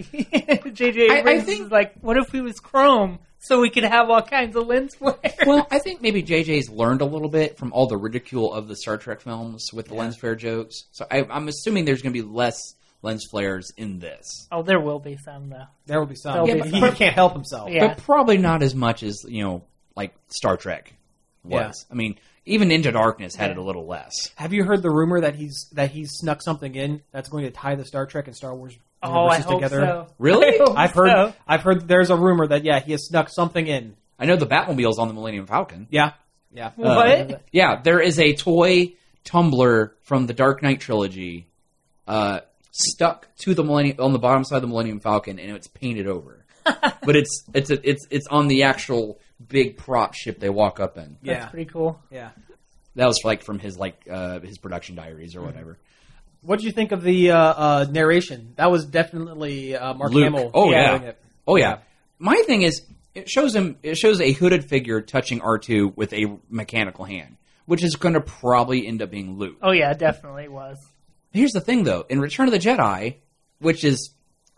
J J I- I Abrams think- is like, what if we was chrome so we could have all kinds of lens flare? Well, I think maybe J J's learned a little bit from all the ridicule of the Star Trek films with the lens flare jokes. So I, I'm assuming there's going to be less lens flares in this. Oh, there will be some though. There will be some. There'll Yeah, be but he some. can't help himself. Yeah. But probably not as much as, you know, like Star Trek was. I mean, even Into Darkness had it a little less. Have you heard the rumor that he's that he's snuck something in that's going to tie the Star Trek and Star Wars Oh, I universes hope together? so. Really? I hope I've heard so. I've heard there's a rumor that yeah he has snuck something in. I know the Batmobile's on the Millennium Falcon. Yeah, yeah. What? Yeah, there is a toy tumbler from the Dark Knight trilogy uh, stuck to the Millennium on the bottom side of the Millennium Falcon, and it's painted over. But it's it's a, it's it's on the actual big prop ship they walk up in. Yeah. That's pretty cool. Yeah. That was like from his like uh, his production diaries or whatever. What did you think of the uh, uh, narration? That was definitely uh, Mark Luke. Hamill. Oh doing yeah. it. Oh yeah. My thing is, it shows him. It shows a hooded figure touching R two with a mechanical hand, which is going to probably end up being Luke. Oh yeah, definitely was. Here's the thing, though. In Return of the Jedi, which is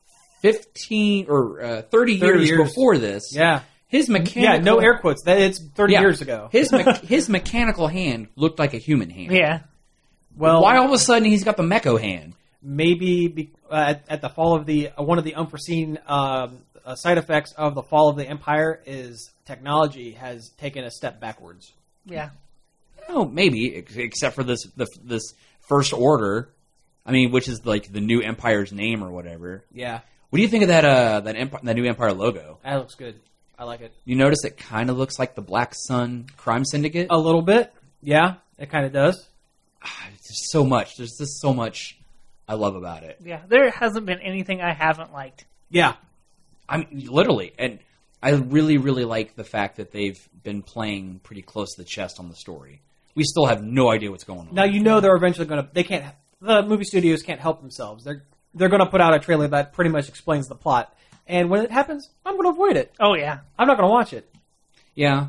fifteen or uh, thirty, thirty years, years. before this, Yeah. his mechanical Yeah. No air quotes. That it's thirty Yeah. years ago. his me- his mechanical hand looked like a human hand. Yeah. Well, Why all of a sudden he's got the mecho hand? maybe be, uh, at, at the fall of the uh, one of the unforeseen um, uh, side effects of the fall of the Empire is technology has taken a step backwards. Yeah. Oh, maybe, ex- except for this the, this First Order. I mean, which is like the new Empire's name or whatever. Yeah, What do you think of that? Uh, that Empi- that new Empire logo? that looks good. I like it You notice it kind of looks like the Black Sun crime syndicate. a little bit. Yeah, it kind of does. There's so much. There's just so much I love about it. Yeah, there hasn't been anything I haven't liked. Yeah, I mean, literally, and I really, really like the fact that they've been playing pretty close to the chest on the story. We still have no idea what's going on. now you know they're eventually going to. They can't. The movie studios can't help themselves. They're they're going to put out a trailer that pretty much explains the plot. And when it happens, I'm going to avoid it. Oh yeah, I'm not going to watch it. Yeah,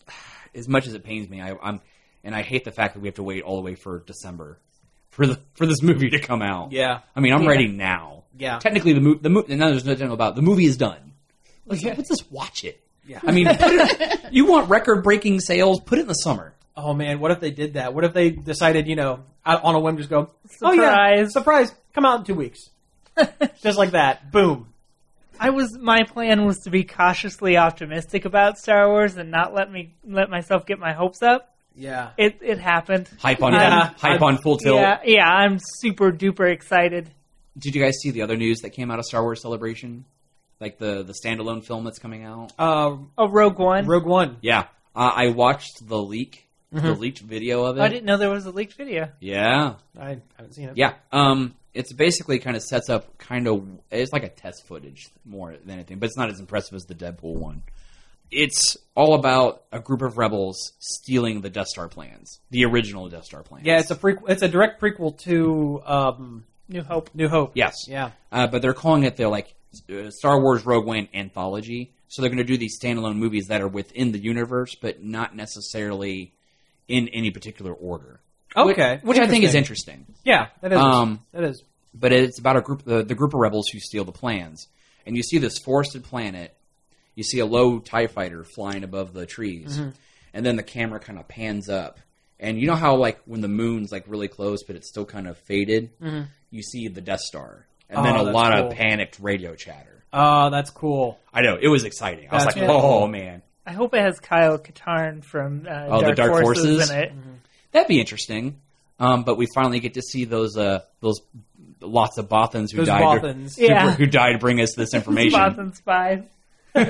as much as it pains me, I, I'm, and I hate the fact that we have to wait all the way for December for the for this movie to come out. Yeah. I mean, I'm Yeah. ready now. Yeah. Technically, the movie, the movie, now there's nothing about the movie is done. Let's, let's just watch it. Yeah. I mean, put it, you want record-breaking sales? Put it in the summer. Oh man, what if they did that? What if they decided, you know, out on a whim, just go, oh yeah, Surprise. surprise, come out in two weeks, just like that, boom. I was my plan was to be cautiously optimistic about Star Wars and not let me let myself get my hopes up. Yeah. It it happened. Hype on Yeah. hype on full tilt. Yeah, yeah, I'm super duper excited. Did you guys see the other news that came out of Star Wars Celebration? Like the the standalone film that's coming out? Uh, Oh, Rogue One. Rogue One. Yeah. Uh, I watched the leak, the leaked video of it. I didn't know there was a leaked video. Yeah. I haven't seen it. Yeah. Um, it's basically kind of sets up kind of, it's like a test footage more than anything, but it's not as impressive as the Deadpool one. It's all about a group of rebels stealing the Death Star plans, the original Death Star plans. Yeah, it's a prequel. It's a direct prequel to um, New Hope. New Hope. Yes. Yeah. Uh, but they're calling it the like uh, Star Wars Rogue One anthology. So they're going to do these standalone movies that are within the universe, but not necessarily in any particular order. Okay. Which, which I think is interesting. Yeah, that is. Um, that is. But it's about a group, the, the group of rebels who steal the plans. And you see this forested planet. You see a low TIE fighter flying above the trees. Mm-hmm. And then the camera kind of pans up. And you know how, like, when the moon's, like, really close, but it's still kind of faded? Mm-hmm. You see the Death Star. And Oh, then a that's lot cool. of panicked radio chatter. Oh, that's cool. I know. It was exciting. I was That's like, really oh, cool. man. I hope it has Kyle Katarn from uh, Oh, Dark, the Dark Forces, Forces? in it. That'd be interesting. Um, but we finally get to see those uh, those lots of Bothans who Those died. Bothans. To, Yeah. who died to bring us this information. Boston Spies. All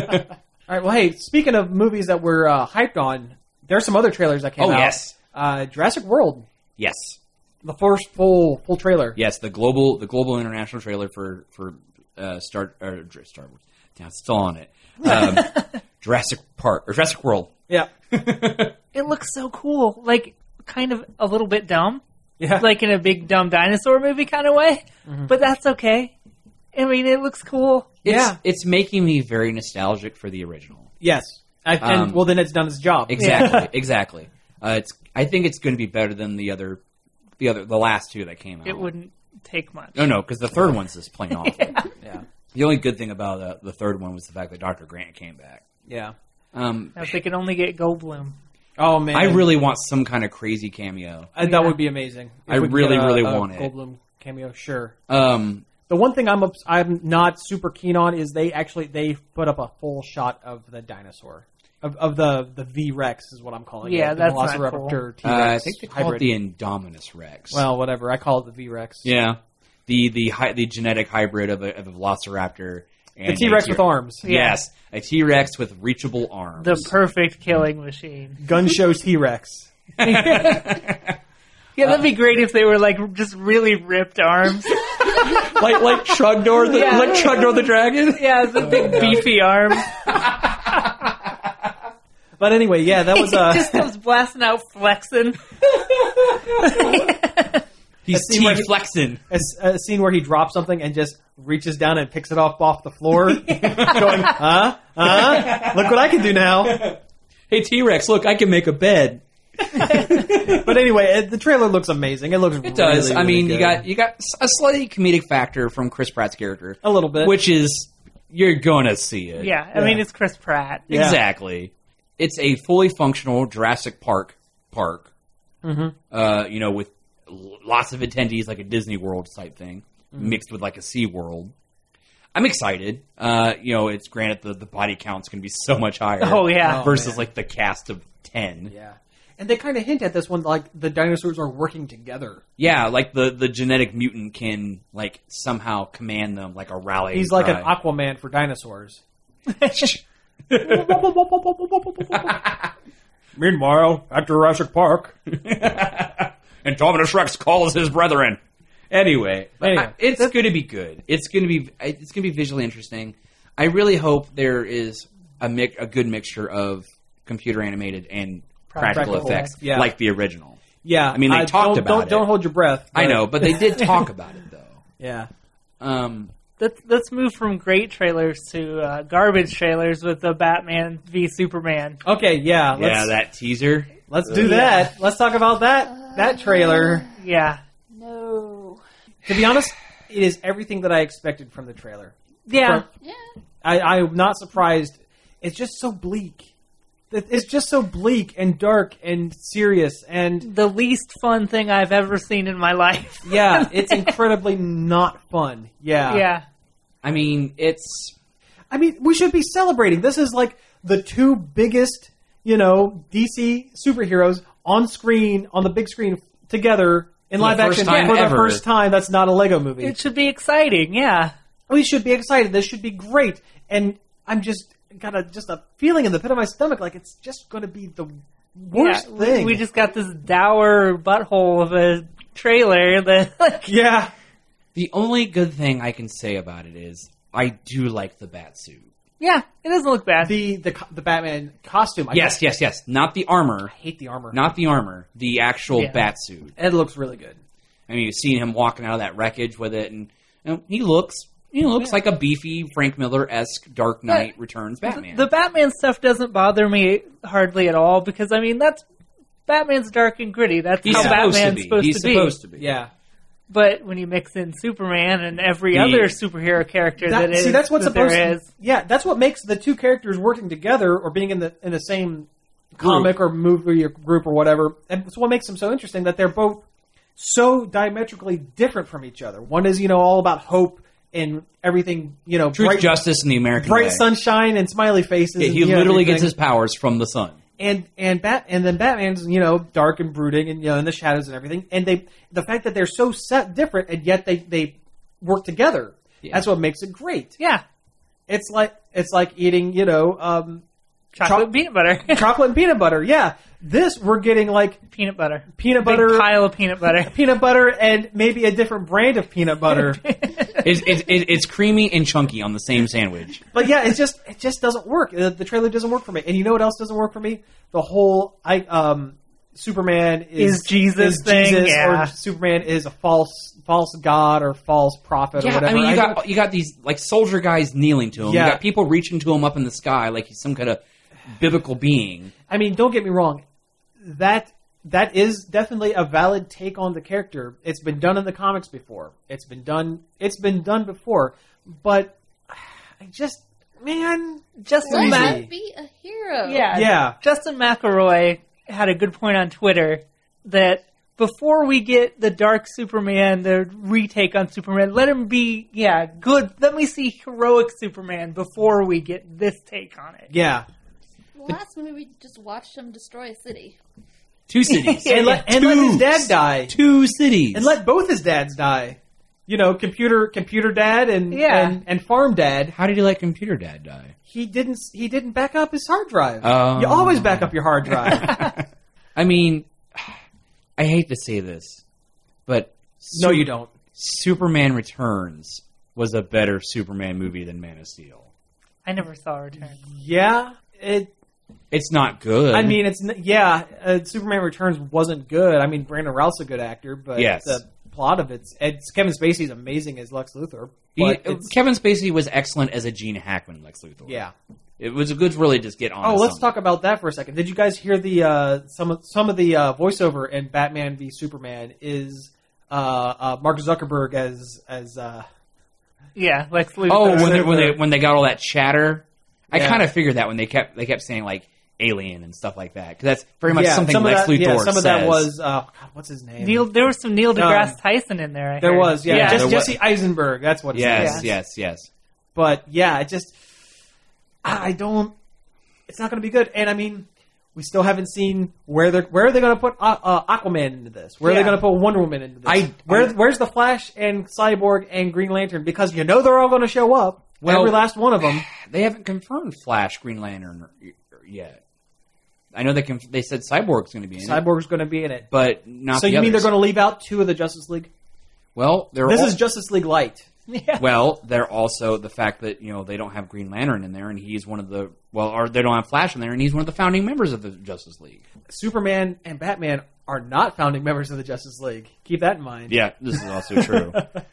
right. Well, hey, speaking of movies that we're uh, hyped on, there's some other trailers that came Oh, out. yes. Uh, Jurassic World, Yes. the first full full trailer. Yes, the global the global international trailer for for uh, Star or Star Wars. Damn, it's still on it. Um, Jurassic Park or Jurassic World. Yeah. It looks so cool. Like, kind of a little bit dumb. Yeah. Like in a big dumb dinosaur movie kind of way. But that's okay. I mean, it looks cool. It's, Yeah. it's making me very nostalgic for the original. Yes. I, and Um, well, then it's done its job. Exactly, exactly. Uh, it's. I think it's going to be better than the other, the other, the last two that came out. It wouldn't take much. No, no, because the third one's just plain awful. Yeah. The only good thing about uh, the third one was the fact that Doctor Grant came back. Yeah. Um, Now, if they could only get Goldblum. Oh man. I really want some kind of crazy cameo. Uh, that Yeah. would be amazing. If I we could really, get a- really a want it. Goldblum cameo, sure. Um, The one thing I'm ups- I'm not super keen on is they actually they put up a full shot of the dinosaur of, of the the V Rex is what I'm calling it. Yeah, the that's not Velociraptor T uh, I Rex think they call hybrid. it the Indominus Rex. Well, whatever. I call it the V Rex. yeah, the the hy- the genetic hybrid of a, of a Velociraptor and The T Rex a with arms. Yes, a T Rex with reachable arms. The perfect killing machine. Gun shows T Rex. Yeah, that'd be great if they were like just really ripped arms. like like Trugdor the Yeah. like Trugdor the dragon. Yeah, the big beefy arms. But anyway, yeah, that was uh, Just comes blasting out flexing. He's scene where T he- flexing. a, a scene where he drops something and just reaches down and picks it off off the floor, going, "Huh? Huh? Look what I can do now!" Hey T Rex, look, I can make a bed. But anyway, it, the trailer looks amazing. It looks. It does. Really, I mean, really you good. got you got a slightly comedic factor from Chris Pratt's character, a little bit, which is you're gonna see it. Yeah, I Yeah. mean, it's Chris Pratt. Yeah. Exactly. It's a fully functional Jurassic Park park. Mhm. Uh, you know, with l- lots of attendees, like a Disney World type thing, Mm-hmm. mixed with like a Sea World. I'm excited. Uh, you know, it's granted the, the body count's going to be so much higher. Oh, yeah. Oh, versus man. like the cast of ten. Yeah. And they kind of hint at this one, like the dinosaurs are working together. Yeah, like the, the genetic mutant can like somehow command them like a rally. He's like cry. an Aquaman for dinosaurs. Meanwhile, at Jurassic Park. And Dominus Rex calls his brethren. Anyway, Anyway. I- it's going to be good. It's going to be it's going to be visually interesting. I really hope there is a mix, a good mixture of computer animated and practical, Practical, effects, yeah. like the original. Yeah, I mean, they talked don't, about don't, it. Don't hold your breath. I but- know, but they did talk about it though. Yeah. Um, Let's let's move from great trailers to uh, garbage trailers with the Batman v Superman. Okay, yeah. Let's, yeah, that teaser. let's do that. Let's talk about that that trailer. Yeah, No. To be honest, it is everything that I expected from the trailer. yeah. From- Yeah. I, I'm not surprised. It's just so bleak. It- It's just so bleak and dark and serious. And The least fun thing I've ever seen in my life. yeah, it's incredibly not fun. Yeah. Yeah, I mean, it's I mean, we should be celebrating. This is like the two biggest, you know, D C superheroes on screen, on the big screen together in For the live first action time for the ever. first time. That's not a Lego movie. it should be exciting. Yeah, We should be excited. This should be great. And I'm just got a just a feeling in the pit of my stomach like it's just going to be the worst yeah. we- thing. We just got this dour butthole of a trailer that, like, yeah. the only good thing I can say about it is I do like the bat suit. yeah, it doesn't look bad. The the co- the Batman costume. I Yes, yes, yes. Not the armor. hate the armor. Not the armor. The actual Yeah. bat suit. It looks really good. I mean, you've seen him walking out of that wreckage with it, and you know, he looks he looks like a beefy Frank Miller-esque Dark Knight But Returns Batman. The Batman stuff doesn't bother me hardly at all because I mean that's Batman's dark and gritty. That's He's how supposed Batman's to be. supposed He's to be. supposed to be. Yeah. But when you mix in Superman and every He- other superhero character that, That, is, see, that's what's that supposed there to. is, Yeah, that's what makes the two characters working together or being in the in the same comic or movie or group or whatever. And it's what makes them so interesting that they're both so diametrically different from each other. One is, you know, all about hope and everything, you know, Truth, bright, justice, and the American bright way. sunshine and smiley faces. Yeah, and, he you know, literally gets everything. his powers from the sun. and and Bat and then Batman's, you know, dark and brooding and, you know, in the shadows and everything. And they the fact that they're so set different and yet they they work together. Yeah. That's what makes it great. yeah, It's like it's like eating, you know, um, chocolate Cho- and peanut butter, chocolate and peanut butter. Yeah, this we're getting like peanut butter, peanut Big butter, pile of peanut butter. peanut butter, and maybe a different brand of peanut butter. It's, it's, it's it's creamy and chunky on the same sandwich. But yeah, it's just it just doesn't work. The, the trailer doesn't work for me. And you know what else doesn't work for me? The whole I um Superman is, Is Jesus is thing, Jesus, yeah. or Superman is a false false god or false prophet or Yeah, whatever. I mean, you don't- got you got these like soldier guys kneeling to him. Yeah. You got people reaching to him up in the sky like he's some kind of biblical being. I mean, don't get me wrong. That that is definitely a valid take on the character. It's been done in the comics before. It's been done. It's been done before. But I just, man, Justin Crazy. Ma- Let be a hero. yeah, Yeah. Justin McElroy had a good point on Twitter that before we get the Dark Superman, the retake on Superman, let him be, yeah, good. Let me see heroic Superman before we get this take on it. yeah. The last movie, we just watched him destroy a city. Two cities. And let and let his Two. dad die. Two cities. And let both his dads die. You know, computer computer dad and Yeah. and, and farm dad. How did you let Computer Dad die? He didn't he didn't back up his hard drive. Oh. You always back up your hard drive. I mean, I hate to say this, but No, Su- you don't. Superman Returns was a better Superman movie than Man of Steel. I never saw Return. Yeah, it. It's not good. I mean, it's n- yeah. Uh, Superman Returns wasn't good. I mean, Brandon Routh's a good actor, but Yes. the plot of it's, it's Kevin Spacey's amazing as Lex Luthor. He- But it's, Kevin Spacey was excellent as a Gene Hackman Lex Luthor. yeah. It was good to really just get on. Oh, to let's something. talk about that for a second. Did you guys hear the uh, some of some of the uh, voiceover in Batman v Superman is uh, uh, Mark Zuckerberg as as uh, Yeah, Lex Luthor. Oh, when they, when they when they got all that chatter, I Yeah. kind of figured that when they kept they kept saying like alien and stuff like that because that's very much yeah, something some of Lex that, Luthor yeah, some of that says. was uh, God, what's his name? Neil, there was some Neil deGrasse Um, Tyson in there. I there heard. was yeah, yeah. Jesse, There was- Jesse Eisenberg. That's what his name Yes, is. yes, yes. But yeah, it just I I don't. It's not going to be good. And I mean, we still haven't seen where they're where are they going to put uh, uh, Aquaman into this? Where are Yeah. they going to put Wonder Woman into this? I- where I- where's the Flash and Cyborg and Green Lantern? Because you know they're all going to show up. Well- every last one of them. They haven't confirmed Flash, Green Lantern yet. I know they can. They said Cyborg's going to be in it, Cyborg's going to be in it. but not. So the you mean others. they're going to leave out two of the Justice League? Well, they're This all- is Justice League Light. Yeah. Well, they're also the fact that you know they don't have Green Lantern in there, and he's one of the well, or they don't have Flash in there, and he's one of the founding members of the Justice League. Superman and Batman are not founding members of the Justice League. Keep that in mind. Yeah, this is also true.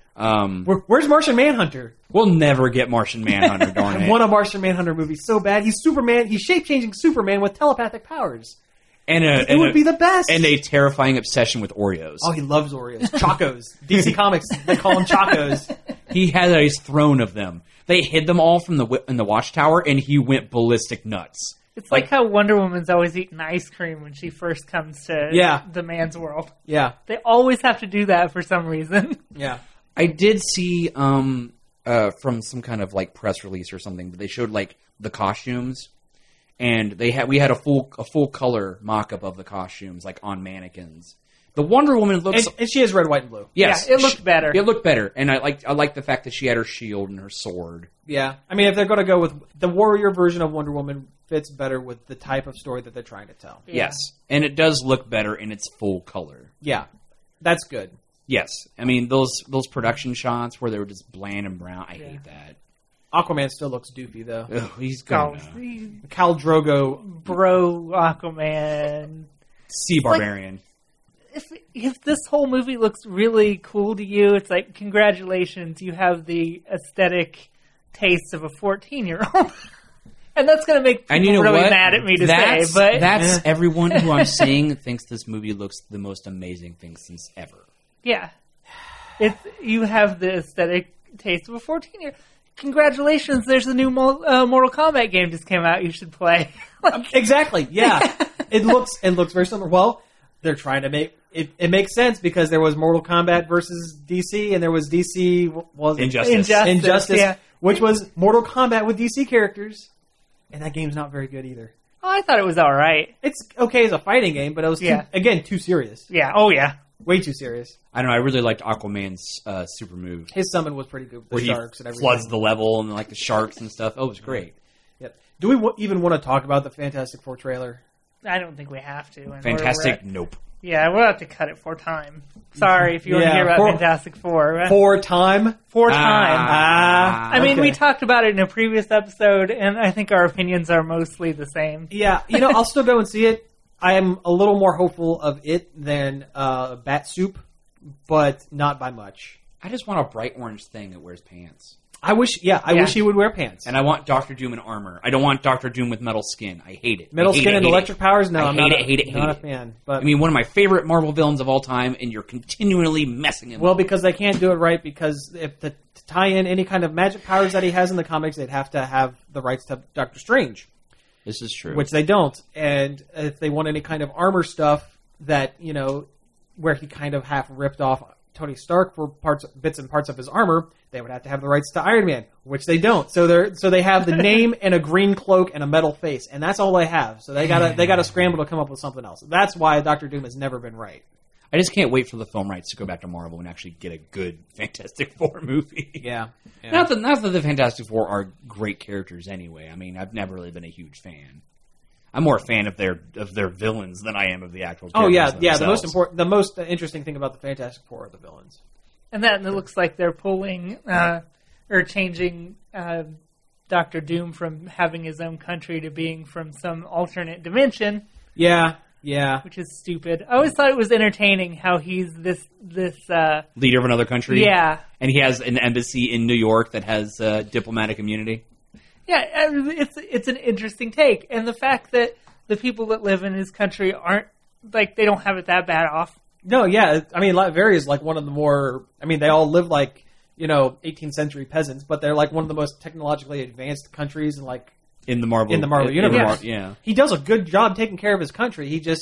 um, Where, where's Martian Manhunter? we'll never get Martian Manhunter, darn I it. want a Martian Manhunter movie so bad. He's Superman. He's shape-changing Superman with telepathic powers. And a, It and would a- be the best. and a terrifying obsession with Oreos. Oh, he loves Oreos. Chocos. D C Comics, they call them Chocos. He had a throne of them. They hid them all from the wi- in the watchtower, and he went ballistic nuts. It's like, how Wonder Woman's always eating ice cream when she first comes to Yeah. the man's world. Yeah, They always have to do that for some reason. yeah. I did see um uh from some kind of like press release or something, but they showed like the costumes, and they had we had a full a full color mock up of the costumes like on mannequins. The Wonder Woman looks And, and she is red, white, and blue. yes, Yeah, it looked she- better. It looked better, and I liked I liked the fact that she had her shield and her sword. Yeah. I mean, if they're going to go with the warrior version of Wonder Woman, fits better with the type of story that they're trying to tell. Yeah. Yes, and it does look better in its full color. Yeah, that's good. Yes, I mean those those production shots where they were just bland and brown. I Yeah. hate that. Aquaman still looks doofy, though. Ugh, he's Oh, gone. Khal Drogo. bro, Aquaman. Sea barbarian. If if this whole movie looks really cool to you, it's like congratulations, you have the aesthetic taste of a fourteen-year-old. And that's going to make people And you know really what? mad at me to that's, say, but that's Eh. everyone who I'm seeing thinks this movie looks the most amazing thing since ever. yeah, it's you have the aesthetic taste of a fourteen-year. Congratulations! There's a new Mo- uh, Mortal Kombat game just came out. You should play. Like, Exactly. Yeah, it looks it looks very similar. Well, they're trying to make it. It makes sense because there was Mortal Kombat versus D C, and there was D C. What was it? Injustice. Injustice. Injustice, yeah. which was Mortal Kombat with D C characters, and that game's not very good either. Oh, I thought it was all right. It's okay as a fighting game, but it was too, Yeah. again too serious, Yeah. Oh, yeah. way too serious. I don't know. I really liked Aquaman's uh, super move His summon was pretty good with the where he sharks and everything. floods the level and like the sharks and stuff. Oh, it was great. Yep. Do we w- even want to talk about the Fantastic Four trailer? I don't think we have to. And Fantastic. We're, we're Nope. at- yeah, we'll have to cut it for time. Sorry if you want Yeah, to hear about for- Fantastic Four. For time. For Ah. time. Ah. I mean, okay. we talked about it in a previous episode, and I think our opinions are mostly the same. Yeah, you know, I'll still go and see it. I am a little more hopeful of it than uh, Bat Soup, but not by much. I just want a bright orange thing that wears pants. I wish, yeah, I Yeah. wish he would wear pants. And I want Doctor Doom in armor. I don't want Doctor Doom with metal skin. I hate it. Metal I hate skin it, and hate electric it. powers? No, I I'm hate not, it, a, hate it, hate not it. a fan. But I mean, one of my favorite Marvel villains of all time, and you're continually messing him well, up. because they can't do it right. Because if the, to tie in any kind of magic powers that he has in the comics, they'd have to have the rights to Doctor Strange, This is true. which they don't. And if they want any kind of armor stuff that you know, where he kind of half ripped off Tony Stark for parts, bits and parts of his armor, they would have to have the rights to Iron Man, which they don't. So they're so they have the name and a green cloak and a metal face, and that's all they have. So they gotta they gotta scramble to come up with something else. That's why Doctor Doom has never been right. I just can't wait for the film rights to go back to Marvel and actually get a good Fantastic Four movie. Yeah. yeah. Not that not that the Fantastic Four are great characters anyway. I mean, I've never really been a huge fan. I'm more a fan of their of their villains than I am of the actual Oh characters yeah, yeah. The themselves. most important, the most interesting thing about the Fantastic Four are the villains. And that and it looks like they're pulling uh, or changing uh, Doctor Doom from having his own country to being from some alternate dimension, Yeah, yeah. which is stupid. I always thought it was entertaining how he's this this uh, leader of another country. yeah And he has an embassy in New York that has uh, diplomatic immunity. yeah. I mean, It's it's an interesting take, and the fact that the people that live in his country aren't like they don't have it that bad off. No, yeah. I mean, Latveria is like one of the more. I mean, they all live like you know eighteenth century peasants, but they're like one of the most technologically advanced countries, and like In the Marvel In the Marvel in universe. the Mar- yeah. he does a good job taking care of his country. He just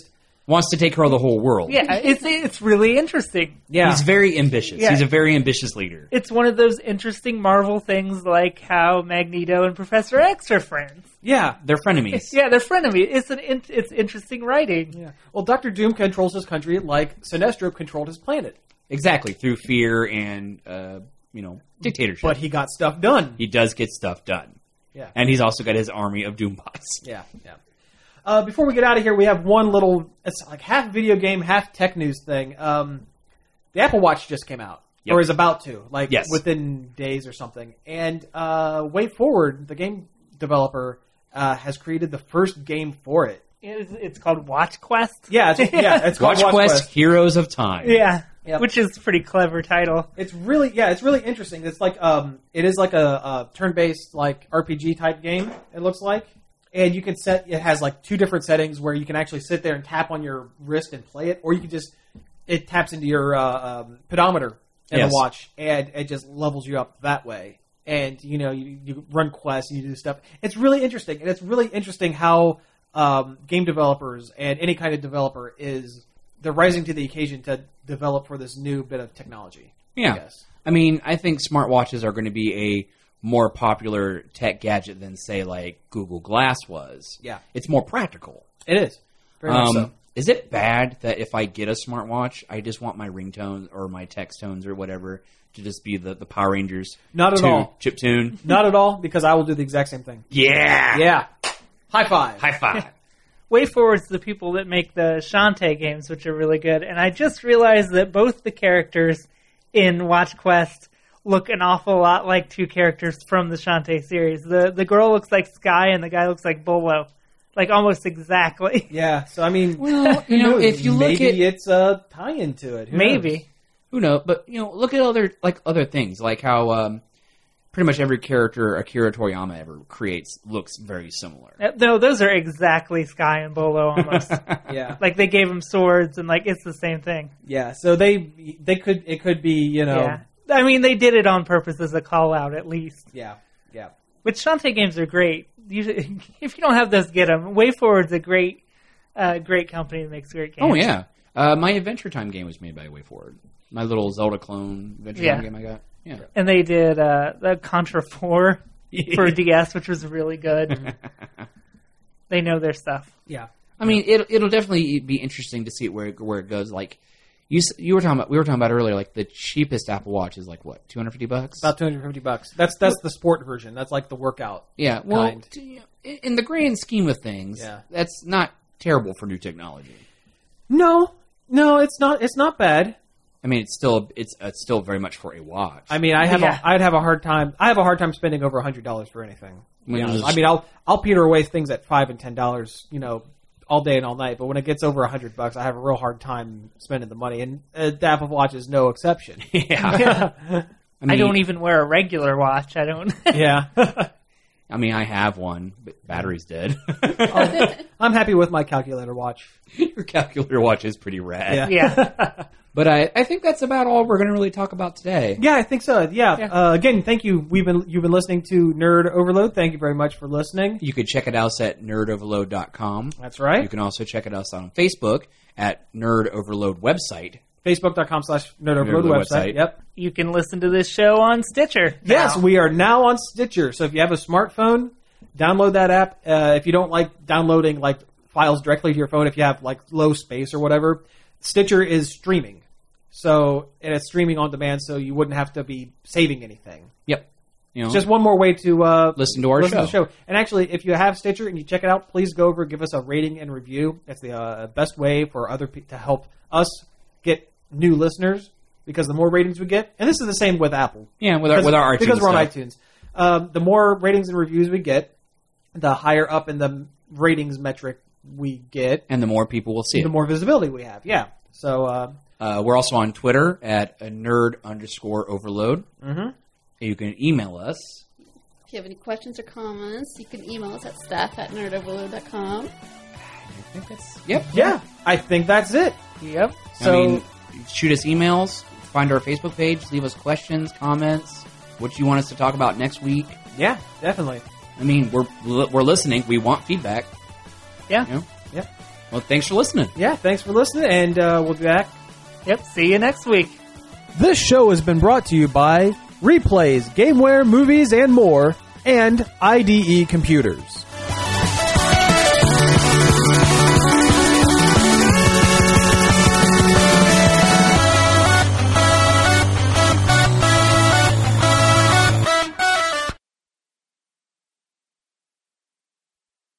Wants to take care of the whole world. Yeah, it's it's really interesting. Yeah. He's very ambitious. Yeah. He's a very ambitious leader. It's one of those interesting Marvel things, like how Magneto and Professor X are friends. Yeah. They're frenemies. Yeah, they're frenemies. It's an in, it's interesting writing. Yeah. Well, Doctor Doom controls his country like Sinestro controlled his planet. Exactly, through fear and, uh, you know, dictatorship. But he got stuff done. he does get stuff done. Yeah. And he's also got his army of Doombots. Yeah, yeah. Uh, before we get out of here, we have one little, it's like half video game, half tech news thing. Um, the Apple Watch just came out, Yep. or is about to, like Yes. within days or something. And uh, WayForward, the game developer, uh, has created the first game for it. It's, it's called Watch Quest. Yeah, it's, yeah, it's called Watch, Quest, Heroes of Time. Yeah, Yep. which is a pretty clever title. It's really, yeah, it's really interesting. It's like, um, it is like a, a turn-based, like R P G type game. It looks like, and you can set. It has like two different settings where you can actually sit there and tap on your wrist and play it, or you can just it taps into your uh, um, pedometer in Yes. the watch, and it just levels you up that way. And you know, you, you run quests, and you do stuff. It's really interesting, and it's really interesting how um, game developers and any kind of developer is they're rising to the occasion to develop for this new bit of technology. Yeah. I guess. I mean, I think smartwatches are going to be a more popular tech gadget than, say, like Google Glass was. Yeah. It's more practical. It is. Very much Um, so. Is it bad that if I get a smartwatch, I just want my ringtone or my text tones or whatever to just be the, the Power Rangers? Not at tune, all. Chip tune? Not at all, because I will do the exact same thing. Yeah! Yeah. High five. High five. WayForward's the people that make the Shantae games, which are really good. And I just realized that both the characters in Watch Quest look an awful lot like two characters from the Shantae series. The the girl looks like Sky and the guy looks like Bolo. Like, almost exactly. Yeah, so I mean, Well, you know, if you look maybe at... it's a tie-in to it. Who Maybe. knows? Who knows? But, you know, look at other like other things, like how um, pretty much every character Akira Toriyama ever creates looks very similar. Uh, No, those are exactly Sky and Bolo almost. Yeah, Like, they gave them swords and, like, it's the same thing. yeah. So they they could it could be you know Yeah. I mean, they did it on purpose as a call-out, at least. yeah yeah Which Shantae games are great. You should, if you don't have those, get them. WayForward's a great, uh, great company that makes great games. Oh, yeah. Uh, my Adventure Time game was made by WayForward. My little Zelda clone Adventure Yeah. Time game I got. Yeah. And they did uh, the Contra four for D S, which was really good. They know their stuff. yeah. I mean, it'll, it'll definitely be interesting to see where it, where it goes. Like, you s- you were talking about, we were talking about earlier, like, the cheapest Apple Watch is like, what, two hundred fifty bucks? About two hundred fifty bucks. That's that's the sport version. That's like the workout. Yeah, well, kind. t- you know, in in the grand scheme of things, Yeah. that's not terrible for new technology. No, no, it's not. It's not bad. I mean, it's still it's it's still very much for a watch. I mean, I have Yeah. a, I'd have a hard time. I have a hard time spending over a hundred dollars for anything. to be When honest. it's- I mean, I'll I'll peter away things at five and ten dollars. You know, all day and all night. But when it gets over a hundred bucks, I have a real hard time spending the money. And uh, the Apple Watch is no exception. yeah. I, I, mean, don't even wear a regular watch. I don't. Yeah, I mean, I have one, but battery's dead. I'm happy with my calculator watch. Your calculator watch is pretty rad. Yeah. Yeah. But I, I think that's about all we're going to really talk about today. Yeah, I think so. Yeah. Yeah. Uh, again, thank you. We've been you've been listening to Nerd Overload. Thank you very much for listening. You can check it out at nerd overload dot com. That's right. You can also check it out on Facebook at Nerd Overload website. Facebook.com slash Nerd Overload Nerd website. website. Yep. You can listen to this show on Stitcher. Yes, now. we are now on Stitcher. So if you have a smartphone, download that app. Uh, if you don't like downloading like files directly to your phone, if you have like low space or whatever, Stitcher is streaming. So and it's streaming on demand, so you wouldn't have to be saving anything. Yep. You know, It's just one more way to uh, listen to our listen show. to the show. And actually, if you have Stitcher and you check it out, please go over, give us a rating and review. That's the uh, best way for other pe- to help us get new listeners, because the more ratings we get, and this is the same with Apple. Yeah, with our, with our iTunes because we're on stuff. iTunes. Um, the more ratings and reviews we get, the higher up in the ratings metric we get, And the more people will see the it. more visibility we have. Yeah. So uh, Uh, we're also on Twitter at a nerd underscore overload. Mm-hmm. You can email us. If you have any questions or comments, you can email us at staff at nerd overload dot com. I think that's... Yep. yeah, I think that's it. Yep. So I mean, shoot us emails, find our Facebook page, leave us questions, comments, what you want us to talk about next week. yeah, definitely. I mean, we're we're listening. We want feedback. Yeah. You know? Yeah. Well, thanks for listening. Yeah, thanks for listening, and uh, we'll be back. Yep, see you next week. This show has been brought to you by Replays, Gameware, Movies, and More, and I D E Computers.